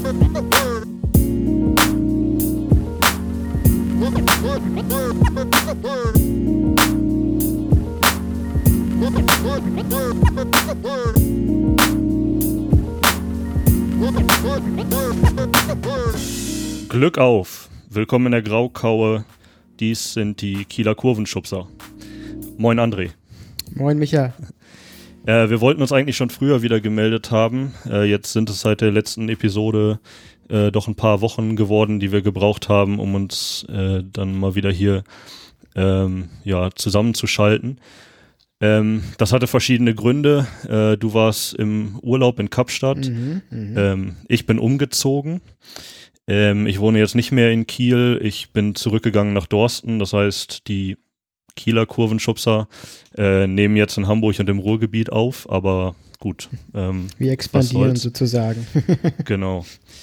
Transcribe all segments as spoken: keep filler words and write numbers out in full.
Glück auf! Willkommen in der Graukaue. Dies sind die Kieler Kurvenschubser. Moin André. Moin Micha. Äh, wir wollten uns eigentlich schon früher wieder gemeldet haben. Äh, jetzt sind es seit der letzten Episode äh, doch ein paar Wochen geworden, die wir gebraucht haben, um uns äh, dann mal wieder hier ähm, ja, zusammenzuschalten. Ähm, das hatte verschiedene Gründe. Äh, du warst im Urlaub in Kapstadt. Mhm, mh. ähm, ich bin umgezogen. Ähm, ich wohne jetzt nicht mehr in Kiel. Ich bin zurückgegangen nach Dorsten. Das heißt, die Kieler Kurvenschubser äh, nehmen jetzt in Hamburg und im Ruhrgebiet auf. Aber gut. Ähm, Wir expandieren sozusagen. Genau.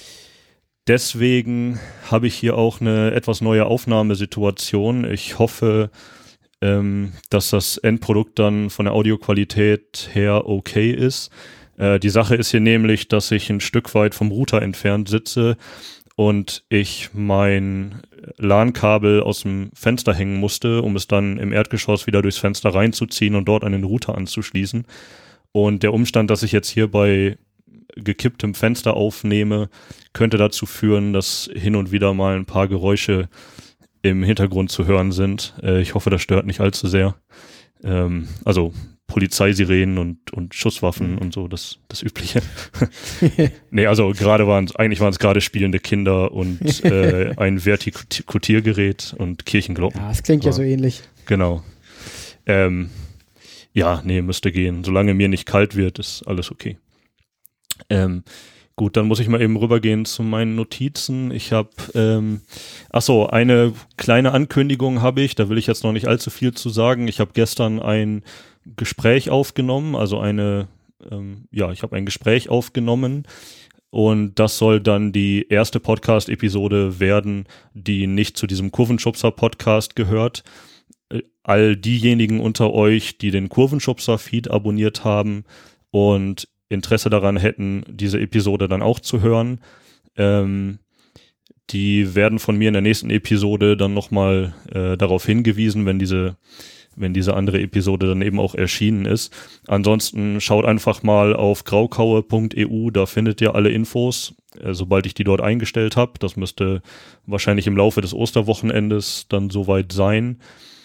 Deswegen habe ich hier auch eine etwas neue Aufnahmesituation. Ich hoffe, ähm, dass das Endprodukt dann von der Audioqualität her okay ist. Äh, die Sache ist hier nämlich, dass ich ein Stück weit vom Router entfernt sitze und ich mein LAN-Kabel aus dem Fenster hängen musste, um es dann im Erdgeschoss wieder durchs Fenster reinzuziehen und dort an den Router anzuschließen. Und der Umstand, dass ich jetzt hier bei gekipptem Fenster aufnehme, könnte dazu führen, dass hin und wieder mal ein paar Geräusche im Hintergrund zu hören sind. Äh, ich hoffe, das stört nicht allzu sehr. Ähm, also Polizeisirenen und, und Schusswaffen mhm. und so, das, das Übliche. Nee, also gerade waren es, eigentlich waren es gerade spielende Kinder und äh, ein Vertikutiergerät und Kirchenglocken. Ja, das klingt Aber, ja so ähnlich. Genau. Ähm, ja, nee, müsste gehen. Solange mir nicht kalt wird, ist alles okay. Ähm, gut, dann muss ich mal eben rübergehen zu meinen Notizen. Ich habe, ähm, ach so, eine kleine Ankündigung habe ich, da will ich jetzt noch nicht allzu viel zu sagen. Ich habe gestern ein Gespräch aufgenommen, also eine, ähm, ja, ich habe ein Gespräch aufgenommen und das soll dann die erste Podcast-Episode werden, die nicht zu diesem Kurvenschubser-Podcast gehört. All diejenigen unter euch, die den Kurvenschubser-Feed abonniert haben und Interesse daran hätten, diese Episode dann auch zu hören, ähm, die werden von mir in der nächsten Episode dann nochmal äh, darauf hingewiesen, wenn diese wenn diese andere Episode dann eben auch erschienen ist. Ansonsten schaut einfach mal auf graukaue punkt e u, da findet ihr alle Infos, äh, sobald ich die dort eingestellt habe. Das müsste wahrscheinlich im Laufe des Osterwochenendes dann soweit sein.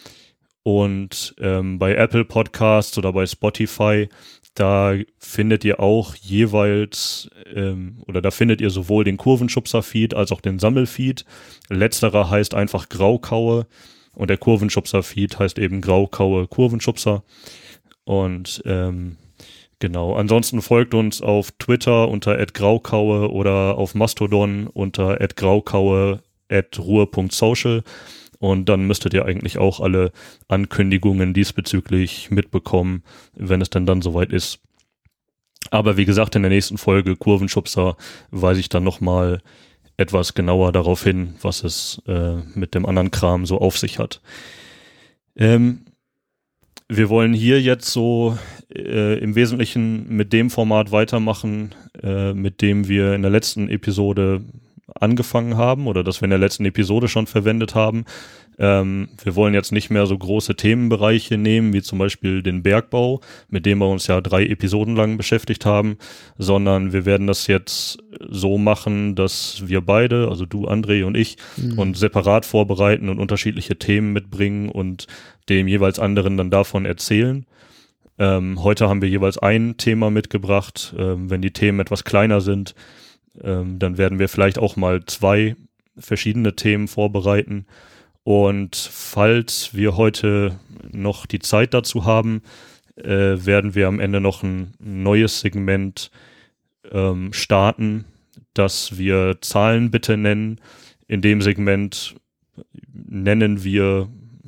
Und ähm, bei Apple Podcasts oder bei Spotify, da findet ihr auch jeweils, ähm, oder da findet ihr sowohl den Kurvenschubser-Feed als auch den Sammelfeed. Letzterer heißt einfach Graukaue und der Kurvenschubser-Feed heißt eben Graukaue Kurvenschubser. Und ähm, genau, ansonsten folgt uns auf Twitter unter at graukaue oder auf Mastodon unter at graukaue at ruhe punkt social. Und dann müsstet ihr eigentlich auch alle Ankündigungen diesbezüglich mitbekommen, wenn es denn dann soweit ist. Aber wie gesagt, in der nächsten Folge Kurvenschubser weise ich dann nochmal etwas genauer darauf hin, was es äh, mit dem anderen Kram so auf sich hat. Ähm, wir wollen hier jetzt so äh, im Wesentlichen mit dem Format weitermachen, äh, mit dem wir in der letzten Episode angefangen haben oder das wir in der letzten Episode schon verwendet haben. Ähm, wir wollen jetzt nicht mehr so große Themenbereiche nehmen, wie zum Beispiel den Bergbau, mit dem wir uns ja drei Episoden lang beschäftigt haben, sondern wir werden das jetzt so machen, dass wir beide, also du, André und ich, mhm. uns separat vorbereiten und unterschiedliche Themen mitbringen und dem jeweils anderen dann davon erzählen. Ähm, heute haben wir jeweils ein Thema mitgebracht. Ähm, wenn die Themen etwas kleiner sind, ähm, dann werden wir vielleicht auch mal zwei verschiedene Themen vorbereiten. Und falls wir heute noch die Zeit dazu haben, äh, werden wir am Ende noch ein neues Segment ähm, starten, das wir Zahlen bitte nennen. In dem Segment nennen wir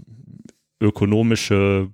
ökonomische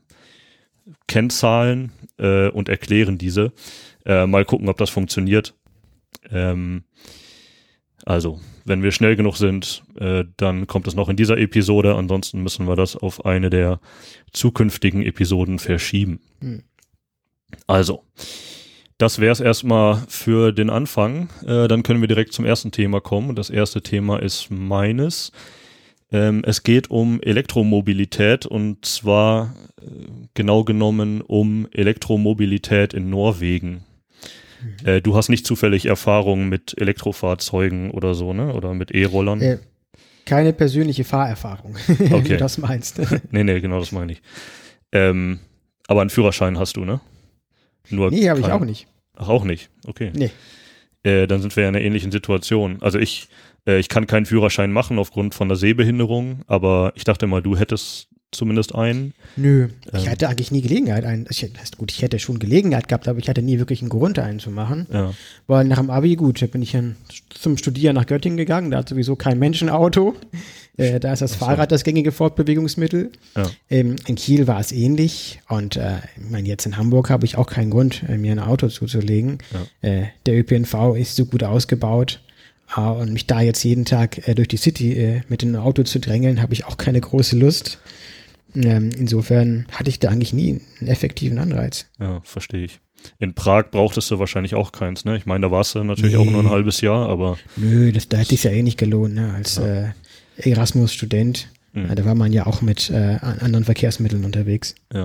Kennzahlen äh, und erklären diese. Äh, mal gucken, ob das funktioniert. Ähm, also, wenn wir schnell genug sind, äh, dann kommt es noch in dieser Episode. Ansonsten müssen wir das auf eine der zukünftigen Episoden verschieben. Hm. Also, das wäre es erstmal für den Anfang. Äh, dann können wir direkt zum ersten Thema kommen. Und das erste Thema ist meines. Ähm, es geht um Elektromobilität und zwar äh, genau genommen um Elektromobilität in Norwegen. Mhm. Äh, du hast nicht zufällig Erfahrungen mit Elektrofahrzeugen oder so, ne? Oder mit E-Rollern? Äh, keine persönliche Fahrerfahrung, okay. Wie du das meinst. nee, nee, genau das meine ich. Ähm, aber einen Führerschein hast du, ne? Nur nee, habe ich auch nicht. Ach, auch nicht? Okay. Nee. Äh, dann sind wir ja in einer ähnlichen Situation. Also ich, äh, ich kann keinen Führerschein machen aufgrund von der Sehbehinderung, aber ich dachte mal, du hättest zumindest einen. Nö, ähm. ich hatte eigentlich nie Gelegenheit, einen. Ich, gut, ich hätte schon Gelegenheit gehabt, aber ich hatte nie wirklich einen Grund, einen zu machen. Ja. Weil nach dem Abi, gut, da bin ich dann zum Studieren nach Göttingen gegangen, da hat sowieso kein Menschenauto. Äh, da ist das so. Fahrrad das gängige Fortbewegungsmittel. Ja. Ähm, in Kiel war es ähnlich und äh, ich meine, jetzt in Hamburg habe ich auch keinen Grund, äh, mir ein Auto zuzulegen. Ja. Äh, der Ö P N V ist so gut ausgebaut äh, und mich da jetzt jeden Tag äh, durch die City äh, mit dem Auto zu drängeln, habe ich auch keine große Lust. Ähm, insofern hatte ich da eigentlich nie einen effektiven Anreiz. Ja, verstehe ich. In Prag brauchtest du wahrscheinlich auch keins, ne? Ich meine, da warst du natürlich nee. auch nur ein halbes Jahr, aber... Nö, das, da hätte es ja eh nicht gelohnt, ne? Als ja. äh, Erasmus-Student. Mhm. Ja, da war man ja auch mit äh, anderen Verkehrsmitteln unterwegs. Ja.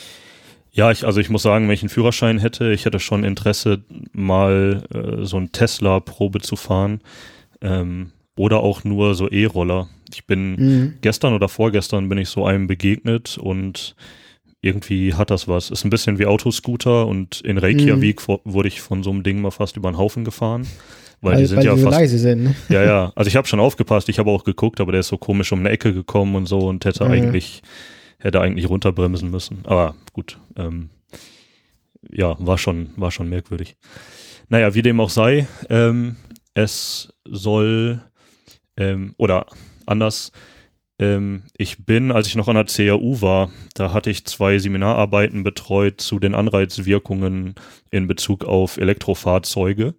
Ja, ich, also ich muss sagen, wenn ich einen Führerschein hätte, ich hätte schon Interesse, mal äh, so ein Tesla-Probe zu fahren. Ähm, oder auch nur so E-Roller. Ich bin mhm. gestern oder vorgestern bin ich so einem begegnet und irgendwie hat das was. Ist ein bisschen wie Autoscooter und in Reykjavik mhm. wurde ich von so einem Ding mal fast über den Haufen gefahren. Weil, weil die sind weil ja die so fast, leise sind. Ne? Ja, ja. Also ich habe schon aufgepasst, ich habe auch geguckt, aber der ist so komisch um eine Ecke gekommen und so und hätte mhm. eigentlich, hätte eigentlich runterbremsen müssen. Aber gut, ähm, ja, war schon, war schon merkwürdig. Naja, wie dem auch sei, ähm, es soll ähm, oder anders, ähm, ich bin, als ich noch an der C A U war, da hatte ich zwei Seminararbeiten betreut zu den Anreizwirkungen in Bezug auf Elektrofahrzeuge.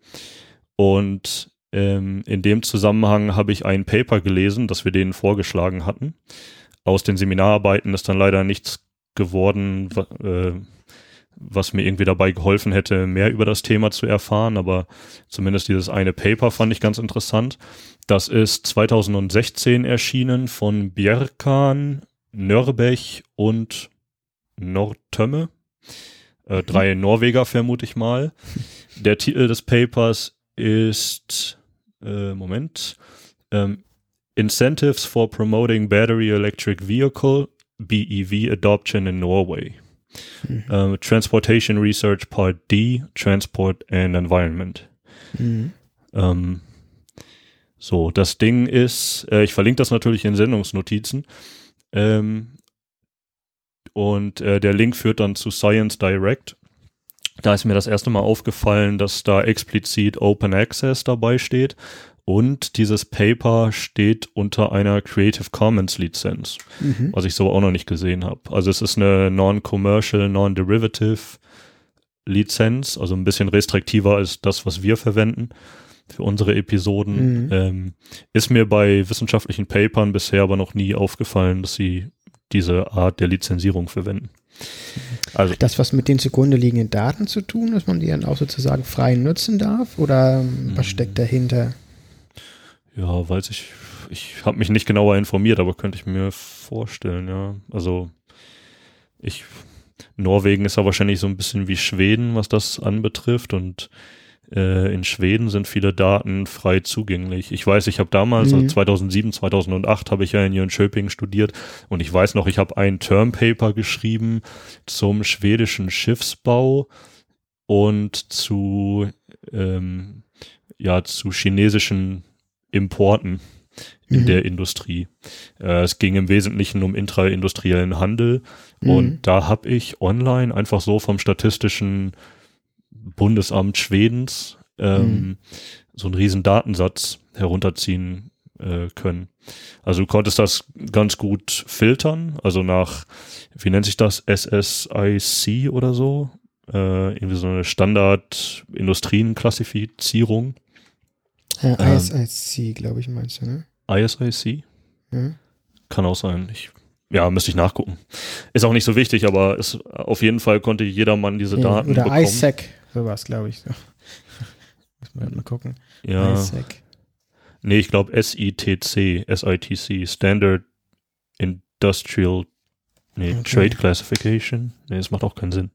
Und ähm, in dem Zusammenhang habe ich ein Paper gelesen, das wir denen vorgeschlagen hatten. Aus den Seminararbeiten ist dann leider nichts geworden, wa- äh, was mir irgendwie dabei geholfen hätte, mehr über das Thema zu erfahren. Aber zumindest dieses eine Paper fand ich ganz interessant. Das ist zwanzig sechzehn erschienen von Bjerkan, Nørbech und Nordtømme. Äh, drei Norweger vermute ich mal. Der Titel des Papers ist, äh, Moment, ähm, Incentives for Promoting Battery Electric Vehicle, B E V Adoption in Norway. Mhm. Uh, Transportation Research Part D, Transport and Environment. Mhm. Ähm, so, das Ding ist, äh, ich verlinke das natürlich in Sendungsnotizen. Ähm, und äh, der Link führt dann zu Science Direct. Da ist mir das erste Mal aufgefallen, dass da explizit Open Access dabei steht und dieses Paper steht unter einer Creative Commons Lizenz, mhm. was ich so auch noch nicht gesehen habe. Also es ist eine Non-Commercial, Non-Derivative Lizenz, also ein bisschen restriktiver als das, was wir verwenden für unsere Episoden. Mhm. Ähm, ist mir bei wissenschaftlichen Papern bisher aber noch nie aufgefallen, dass sie diese Art der Lizenzierung verwenden. Also das, was mit den zugrunde liegenden Daten zu tun, dass man die dann auch sozusagen frei nutzen darf? Oder was steckt dahinter? Ja, weiß ich. Ich habe mich nicht genauer informiert, aber könnte ich mir vorstellen, ja. Also ich, Norwegen ist ja wahrscheinlich so ein bisschen wie Schweden, was das anbetrifft und äh, in Schweden sind viele Daten frei zugänglich. Ich weiß, ich habe damals, mhm. also zweitausendsieben, zweitausendacht habe ich ja in Jönköping studiert und ich weiß noch, ich habe ein Termpaper geschrieben zum schwedischen Schiffsbau und zu, ähm, ja, zu chinesischen Importen in mhm. der Industrie. Äh, es ging im Wesentlichen um intraindustriellen Handel mhm. und da habe ich online einfach so vom Statistischen Bundesamt Schwedens ähm, mhm. so einen riesen Datensatz herunterziehen äh, können. Also du konntest das ganz gut filtern, also nach, wie nennt sich das, S S I C oder so, äh, irgendwie so eine Standard-Industrienklassifizierung. Ja, I S I C, glaube ich, meinst du, ne? I S I C? Mhm. Kann auch sein. Ich, ja, müsste ich nachgucken. Ist auch nicht so wichtig, aber es, auf jeden Fall konnte jedermann diese ja, Daten oder bekommen. I S A C sowas, glaube ich. So. Muss man mal gucken. Ja. I S A C. Nee, ich glaube S I T C, S I T C, Standard Industrial nee, Okay. Trade Classification. Nee, das macht auch keinen Sinn.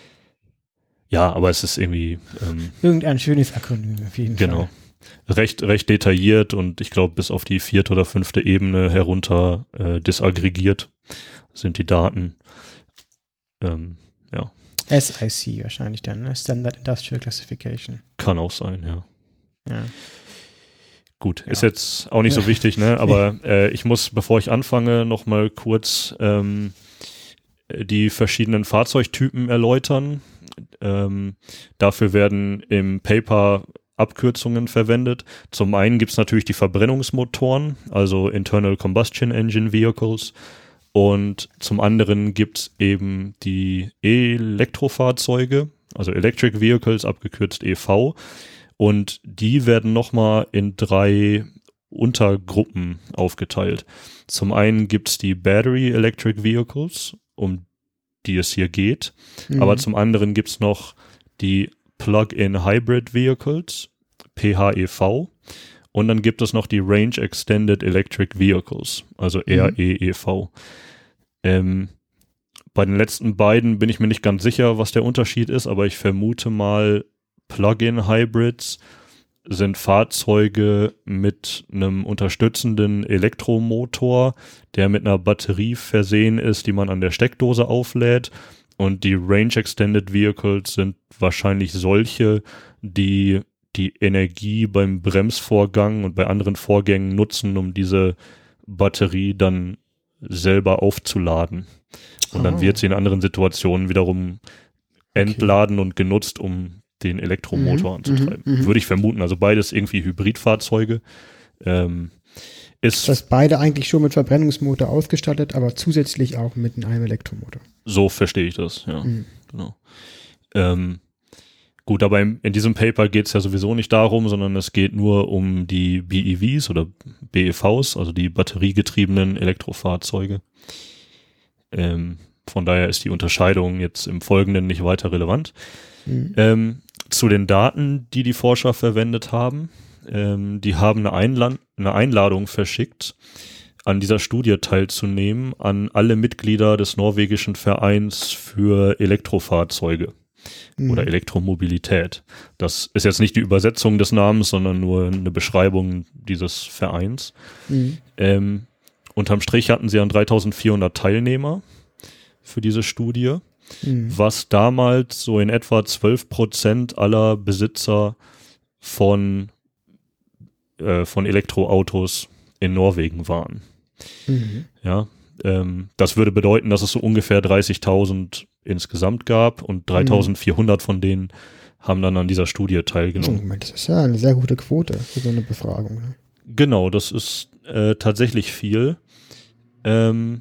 Ja, aber es ist irgendwie ähm, Irgendein schönes Akronym auf jeden genau. Fall. Recht, recht detailliert und ich glaube bis auf die vierte oder fünfte Ebene herunter äh, disaggregiert sind die Daten. Ähm, ja. S I C wahrscheinlich dann, ne? Standard Industrial Classification. Kann auch sein, ja. Ja. Gut, Ja. ist jetzt auch nicht so wichtig, ne? Aber äh, ich muss, bevor ich anfange, noch mal kurz ähm, die verschiedenen Fahrzeugtypen erläutern. Ähm, dafür werden im Paper Abkürzungen verwendet. Zum einen gibt es natürlich die Verbrennungsmotoren, also Internal Combustion Engine Vehicles. Und zum anderen gibt es eben die Elektrofahrzeuge, also Electric Vehicles, abgekürzt E V. Und die werden nochmal in drei Untergruppen aufgeteilt. Zum einen gibt es die Battery Electric Vehicles, um die es hier geht. Mhm. Aber zum anderen gibt es noch die Plug-in Hybrid Vehicles, P H E V. Und dann gibt es noch die Range Extended Electric Vehicles, also R E E V. Ähm, bei den letzten beiden bin ich mir nicht ganz sicher, was der Unterschied ist, aber ich vermute mal, Plug-in Hybrids sind Fahrzeuge mit einem unterstützenden Elektromotor, der mit einer Batterie versehen ist, die man an der Steckdose auflädt. Und die Range Extended Vehicles sind wahrscheinlich solche, die die Energie beim Bremsvorgang und bei anderen Vorgängen nutzen, um diese Batterie dann selber aufzuladen. Und dann Oh. wird sie in anderen Situationen wiederum entladen und genutzt, um den Elektromotor Mhm, anzutreiben. mhm, mhm. Würde ich vermuten. Also beides irgendwie Hybridfahrzeuge. Ähm, ist Das beide eigentlich schon mit Verbrennungsmotor ausgestattet, aber zusätzlich auch mit einem Elektromotor. so verstehe ich das, ja. Mhm. Genau. Ähm, gut, aber in, in diesem Paper geht es ja sowieso nicht darum, sondern es geht nur um die B E Vs oder B E Vs, also die batteriegetriebenen Elektrofahrzeuge. Ähm, von daher ist die Unterscheidung jetzt im Folgenden nicht weiter relevant. Mhm. Ähm, zu den Daten, die die Forscher verwendet haben. Ähm, die haben eine, Einla- eine Einladung verschickt, an dieser Studie teilzunehmen, an alle Mitglieder des norwegischen Vereins für Elektrofahrzeuge Mhm. oder Elektromobilität. Das ist jetzt nicht die Übersetzung des Namens, sondern nur eine Beschreibung dieses Vereins. Mhm. Ähm, unterm Strich hatten sie an dreitausendvierhundert Teilnehmer für diese Studie, Mhm. was damals so in etwa zwölf Prozent aller Besitzer von, äh, von Elektroautos in Norwegen waren. Mhm. Ja, ähm, das würde bedeuten, dass es so ungefähr dreißigtausend insgesamt gab und dreitausendvierhundert von denen haben dann an dieser Studie Oh, teilgenommen. Moment, das ist ja eine sehr gute Quote für so eine Befragung. Ne? Genau, das ist äh, tatsächlich viel. Ähm,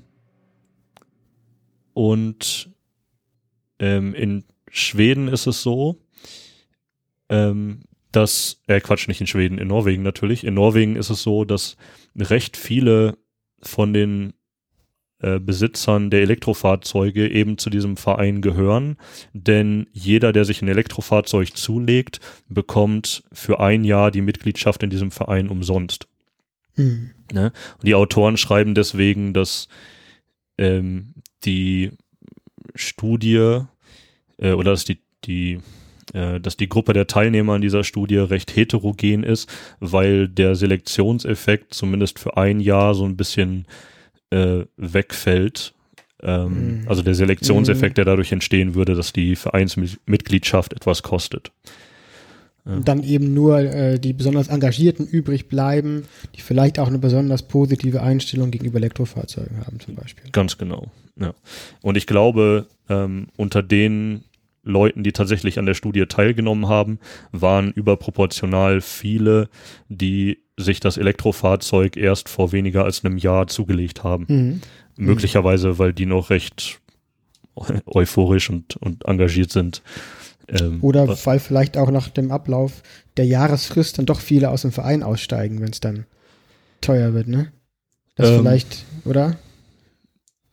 und ähm, in Schweden ist es so, ähm, dass, äh Quatsch, nicht in Schweden, in Norwegen natürlich. In Norwegen ist es so, dass recht viele von den äh, Besitzern der Elektrofahrzeuge eben zu diesem Verein gehören, denn jeder, der sich ein Elektrofahrzeug zulegt, bekommt für ein Jahr die Mitgliedschaft in diesem Verein umsonst. Mhm. Ne? Und die Autoren schreiben deswegen, dass ähm, die Studie äh, oder dass die, die äh, dass die Gruppe der Teilnehmer an dieser Studie recht heterogen ist, weil der Selektionseffekt zumindest für ein Jahr so ein bisschen äh, wegfällt. Ähm, Mhm. Also der Selektionseffekt, der dadurch entstehen würde, dass die Vereinsmitgliedschaft etwas kostet. Und dann eben nur äh, die besonders Engagierten übrig bleiben, die vielleicht auch eine besonders positive Einstellung gegenüber Elektrofahrzeugen haben zum Beispiel. Ganz genau, ja. Und ich glaube, ähm, unter den Leuten, die tatsächlich an der Studie teilgenommen haben, waren überproportional viele, die sich das Elektrofahrzeug erst vor weniger als einem Jahr zugelegt haben. Mhm. Möglicherweise, weil die noch recht euphorisch und, und engagiert sind. Ähm, Oder was- weil vielleicht auch nach dem Ablauf der Jahresfrist dann doch viele aus dem Verein aussteigen, wenn es dann teuer wird, ne? Das Ähm, vielleicht, oder?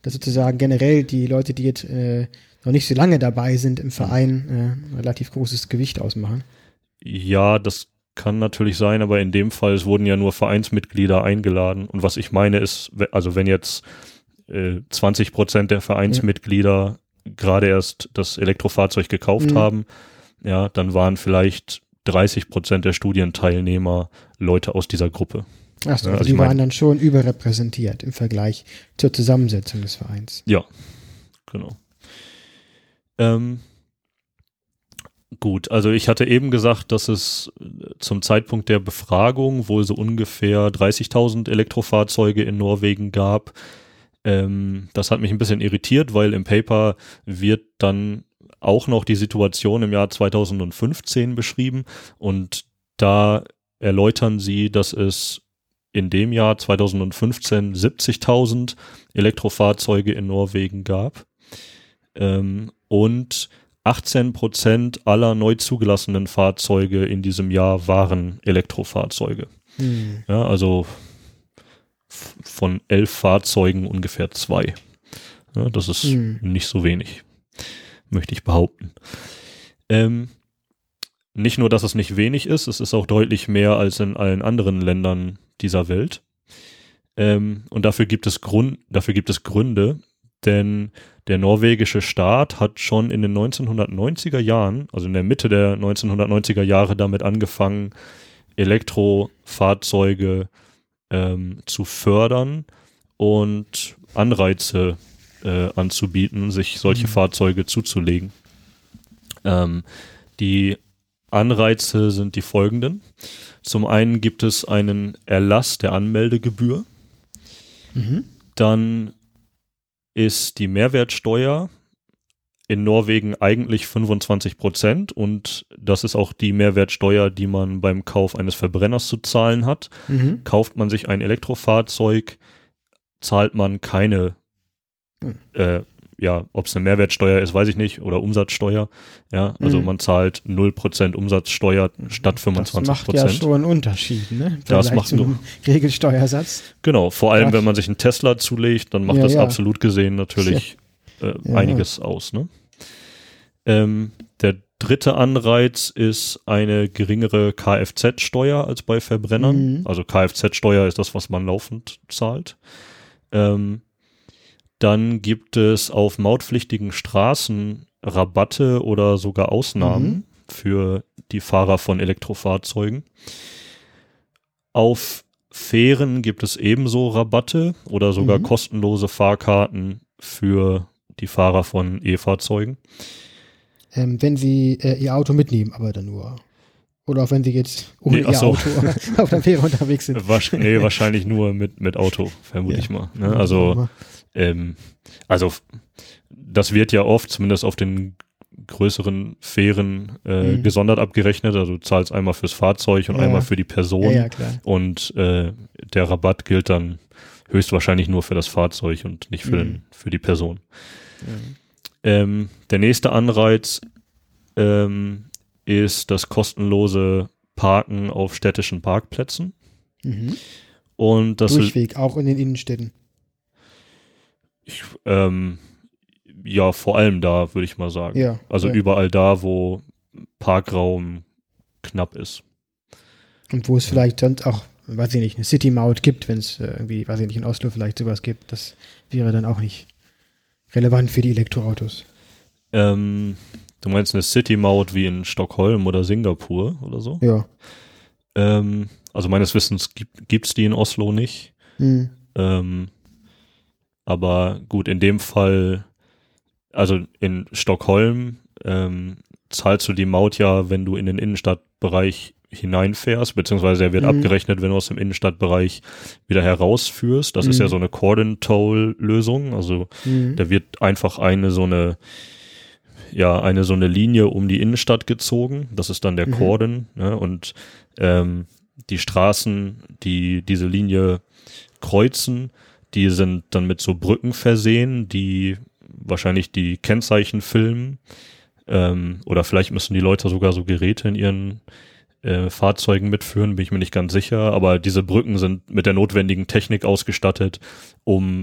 dass sozusagen generell die Leute, die jetzt äh, noch nicht so lange dabei sind im Verein, äh, ein relativ großes Gewicht ausmachen. Ja, das kann natürlich sein, aber in dem Fall, es wurden ja nur Vereinsmitglieder eingeladen. Und was ich meine ist, also wenn jetzt äh, zwanzig Prozent der Vereinsmitglieder ja. gerade erst das Elektrofahrzeug gekauft mhm. haben, ja, dann waren vielleicht dreißig Prozent der Studienteilnehmer Leute aus dieser Gruppe. Ach so, ja, also die waren mein, dann schon überrepräsentiert im Vergleich zur Zusammensetzung des Vereins. Ja, genau. Ähm, gut, also ich hatte eben gesagt, dass es zum Zeitpunkt der Befragung wohl so ungefähr dreißigtausend Elektrofahrzeuge in Norwegen gab. Ähm, das hat mich ein bisschen irritiert, weil im Paper wird dann auch noch die Situation im Jahr zweitausendfünfzehn beschrieben und da erläutern sie, dass es in dem Jahr zweitausendfünfzehn siebzigtausend Elektrofahrzeuge in Norwegen gab ähm, und achtzehn Prozent aller neu zugelassenen Fahrzeuge in diesem Jahr waren Elektrofahrzeuge. Hm. Ja, also f- von elf Fahrzeugen ungefähr zwei. Ja, das ist hm. nicht so wenig, möchte ich behaupten. Ähm, nicht nur, dass es nicht wenig ist, es ist auch deutlich mehr als in allen anderen Ländern dieser Welt. Ähm, und dafür gibt es Grund, dafür gibt es Gründe, denn der norwegische Staat hat schon in den neunzehnhundertneunziger Jahren, also in der Mitte der neunzehnhundertneunziger Jahre damit angefangen, Elektrofahrzeuge ähm, zu fördern und Anreize äh, anzubieten, sich solche mhm. Fahrzeuge zuzulegen. Ähm, die Anreize sind die folgenden. Zum einen gibt es einen Erlass der Anmeldegebühr. Mhm. Dann ist die Mehrwertsteuer in Norwegen eigentlich fünfundzwanzig Prozent und das ist auch die Mehrwertsteuer, die man beim Kauf eines Verbrenners zu zahlen hat. Mhm. Kauft man sich ein Elektrofahrzeug, zahlt man keine mhm. äh, ja, ob es eine Mehrwertsteuer ist, weiß ich nicht, oder Umsatzsteuer, ja, also mhm. man zahlt null Prozent Umsatzsteuer statt fünfundzwanzig Prozent. Das macht ja schon einen Unterschied, ne? Das macht einen Regelsteuersatz. Genau, vor allem, wenn man sich einen Tesla zulegt, dann macht ja, das ja. absolut gesehen natürlich äh, ja. einiges aus, ne? Ähm, der dritte Anreiz ist eine geringere Kfz-Steuer als bei Verbrennern. Mhm. Also Kfz-Steuer ist das, was man laufend zahlt. Ähm, Dann gibt es auf mautpflichtigen Straßen Rabatte oder sogar Ausnahmen mhm. für die Fahrer von Elektrofahrzeugen. Auf Fähren gibt es ebenso Rabatte oder sogar mhm. kostenlose Fahrkarten für die Fahrer von E-Fahrzeugen. Ähm, wenn sie äh, ihr Auto mitnehmen, aber dann nur. Oder auch wenn sie jetzt ohne nee, ihr so. Auto auf der Fähre unterwegs sind. Wasch, nee, wahrscheinlich nur mit, mit Auto, vermute ja. ich mal. Ne? Also Ähm, also das wird ja oft, zumindest auf den größeren Fähren, äh, mhm. gesondert abgerechnet. Also du zahlst einmal fürs Fahrzeug und ja. einmal für die Person. Ja, ja, klar. Und äh, der Rabatt gilt dann höchstwahrscheinlich nur für das Fahrzeug und nicht für, mhm. den, für die Person. Mhm. Ähm, der nächste Anreiz ähm, ist das kostenlose Parken auf städtischen Parkplätzen. Mhm. Und das Durchweg, auch in den Innenstädten. Ich, ähm, ja, vor allem da, würde ich mal sagen. Ja, also ja. überall da, wo Parkraum knapp ist. Und wo es vielleicht sonst auch, weiß ich nicht, eine City-Maut gibt, wenn es irgendwie, weiß ich nicht, in Oslo vielleicht sowas gibt. Das wäre dann auch nicht relevant für die Elektroautos. Ähm, du meinst eine City-Maut wie in Stockholm oder Singapur oder so? Ja. Ähm, also meines Wissens gibt es die in Oslo nicht. Hm. Ähm, Aber gut, in dem Fall, also in Stockholm ähm, zahlst du die Maut ja, wenn du in den Innenstadtbereich hineinfährst, beziehungsweise er wird mhm. abgerechnet, wenn du aus dem Innenstadtbereich wieder herausführst. Das mhm. ist ja so eine Cordon-Toll-Lösung. Also mhm. da wird einfach eine so eine, ja, eine so eine Linie um die Innenstadt gezogen. Das ist dann der mhm. Cordon. Ne? Und ähm, die Straßen, die diese Linie kreuzen, die sind dann mit so Brücken versehen, die wahrscheinlich die Kennzeichen filmen. Ähm, oder vielleicht müssen die Leute sogar so Geräte in ihren äh, Fahrzeugen mitführen, bin ich mir nicht ganz sicher. Aber diese Brücken sind mit der notwendigen Technik ausgestattet, um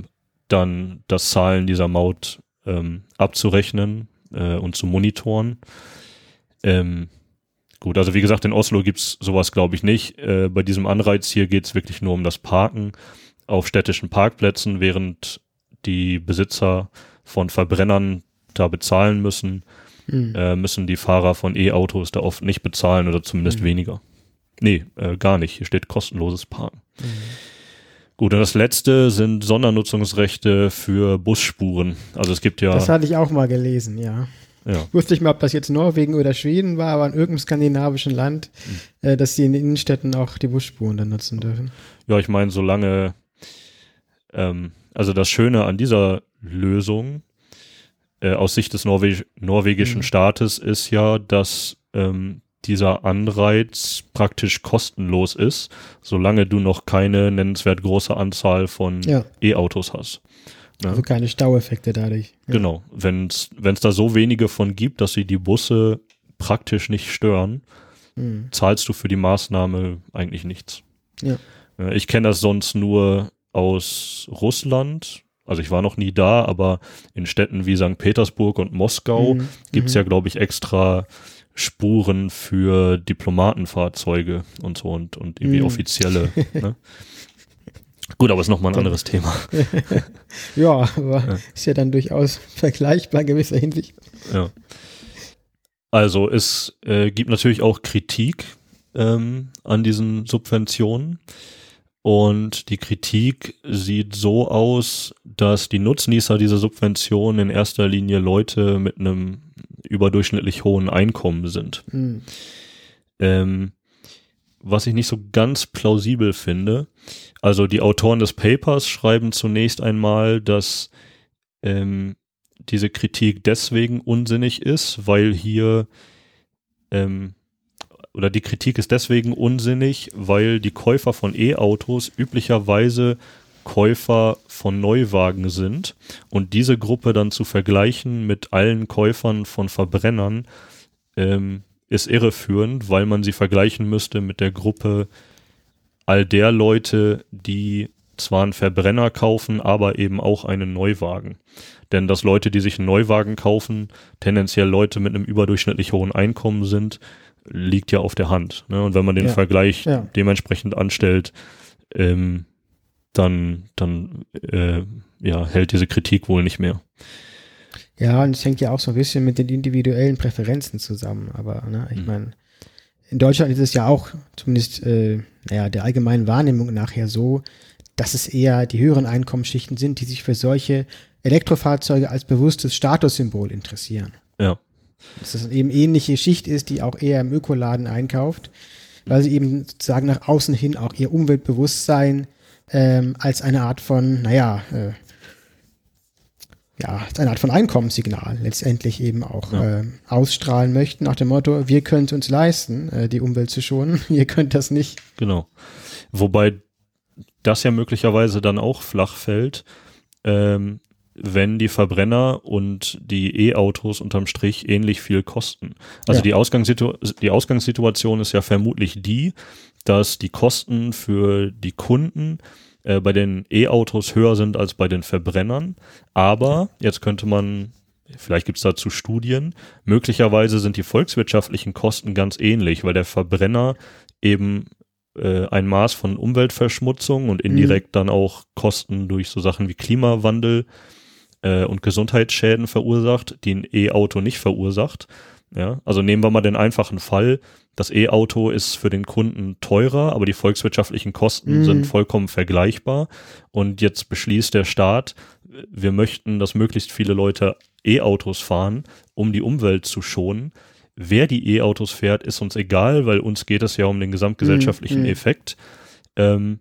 dann das Zahlen dieser Maut ähm, abzurechnen äh, und zu monitoren. Ähm, gut, also wie gesagt, in Oslo gibt's sowas, glaube ich, nicht. Äh, bei diesem Anreiz hier geht's wirklich nur um das Parken auf städtischen Parkplätzen, während die Besitzer von Verbrennern da bezahlen müssen, mhm. äh, müssen die Fahrer von E-Autos da oft nicht bezahlen oder zumindest mhm. weniger. Nee, äh, gar nicht. Hier steht kostenloses Parken. Mhm. Gut, und das letzte sind Sondernutzungsrechte für Busspuren. Also es gibt ja... Das hatte ich auch mal gelesen, ja. ja. Ich wusste nicht mal, ob das jetzt Norwegen oder Schweden war, aber in irgendeinem skandinavischen Land, mhm. äh, dass die in den Innenstädten auch die Busspuren dann nutzen dürfen. Ja, ich meine, solange... Ähm, also das Schöne an dieser Lösung äh, aus Sicht des Norweg- norwegischen mhm. Staates ist ja, dass ähm, dieser Anreiz praktisch kostenlos ist, solange du noch keine nennenswert große Anzahl von ja. E-Autos hast. Ne? Also keine Staueffekte dadurch. Ja. Genau. Wenn es da so wenige von gibt, dass sie die Busse praktisch nicht stören, mhm. zahlst du für die Maßnahme eigentlich nichts. Ja. Ich kenne das sonst nur aus Russland. Also ich war noch nie da, aber in Städten wie Sankt Petersburg und Moskau mhm. gibt es mhm. ja, glaube ich, extra Spuren für Diplomatenfahrzeuge und so und, und irgendwie mm. offizielle. Ne? Gut, aber ist nochmal ein anderes Thema. Ja, aber ja. ist ja dann durchaus vergleichbar in gewisser Hinsicht. Ja. Also es äh, gibt natürlich auch Kritik ähm, an diesen Subventionen und die Kritik sieht so aus, dass die Nutznießer dieser Subventionen in erster Linie Leute mit einem überdurchschnittlich hohen Einkommen sind. Mhm. Ähm, was ich nicht so ganz plausibel finde. Also die Autoren des Papers schreiben zunächst einmal, dass ähm, diese Kritik deswegen unsinnig ist, weil hier ähm, oder die Kritik ist deswegen unsinnig, weil die Käufer von E-Autos üblicherweise Käufer von Neuwagen sind und diese Gruppe dann zu vergleichen mit allen Käufern von Verbrennern ähm, ist irreführend, weil man sie vergleichen müsste mit der Gruppe all der Leute, die zwar einen Verbrenner kaufen, aber eben auch einen Neuwagen. Denn dass Leute, die sich einen Neuwagen kaufen, tendenziell Leute mit einem überdurchschnittlich hohen Einkommen sind, liegt ja auf der Hand. Ne? Und wenn man den ja. Vergleich ja. dementsprechend anstellt, ähm, dann, dann äh, ja, hält diese Kritik wohl nicht mehr. Ja, und es hängt ja auch so ein bisschen mit den individuellen Präferenzen zusammen. Aber ne, ich mhm. meine, in Deutschland ist es ja auch zumindest äh, naja, der allgemeinen Wahrnehmung nachher so, dass es eher die höheren Einkommensschichten sind, die sich für solche Elektrofahrzeuge als bewusstes Statussymbol interessieren. Ja. Dass das eben ähnliche Schicht ist, die auch eher im Ökoladen einkauft, weil sie eben sozusagen nach außen hin auch ihr Umweltbewusstsein ähm, als eine Art von, naja, äh, ja, als eine Art von Einkommenssignal letztendlich eben auch ja. äh, ausstrahlen möchten, nach dem Motto, wir können es uns leisten, äh, die Umwelt zu schonen, ihr könnt das nicht. Genau. Wobei das ja möglicherweise dann auch flach fällt, ähm, wenn die Verbrenner und die E-Autos unterm Strich ähnlich viel kosten. Also ja. die, Ausgangssitu- die Ausgangssituation ist ja vermutlich die, dass die Kosten für die Kunden äh, bei den E-Autos höher sind als bei den Verbrennern. Aber jetzt könnte man, vielleicht gibt es dazu Studien, möglicherweise sind die volkswirtschaftlichen Kosten ganz ähnlich, weil der Verbrenner eben äh, ein Maß von Umweltverschmutzung und indirekt mhm. dann auch Kosten durch so Sachen wie Klimawandel und Gesundheitsschäden verursacht, die ein E-Auto nicht verursacht. Ja, also nehmen wir mal den einfachen Fall, das E-Auto ist für den Kunden teurer, aber die volkswirtschaftlichen Kosten mm. sind vollkommen vergleichbar und jetzt beschließt der Staat, wir möchten, dass möglichst viele Leute E-Autos fahren, um die Umwelt zu schonen. Wer die E-Autos fährt, ist uns egal, weil uns geht es ja um den gesamtgesellschaftlichen mm. Effekt. Ähm,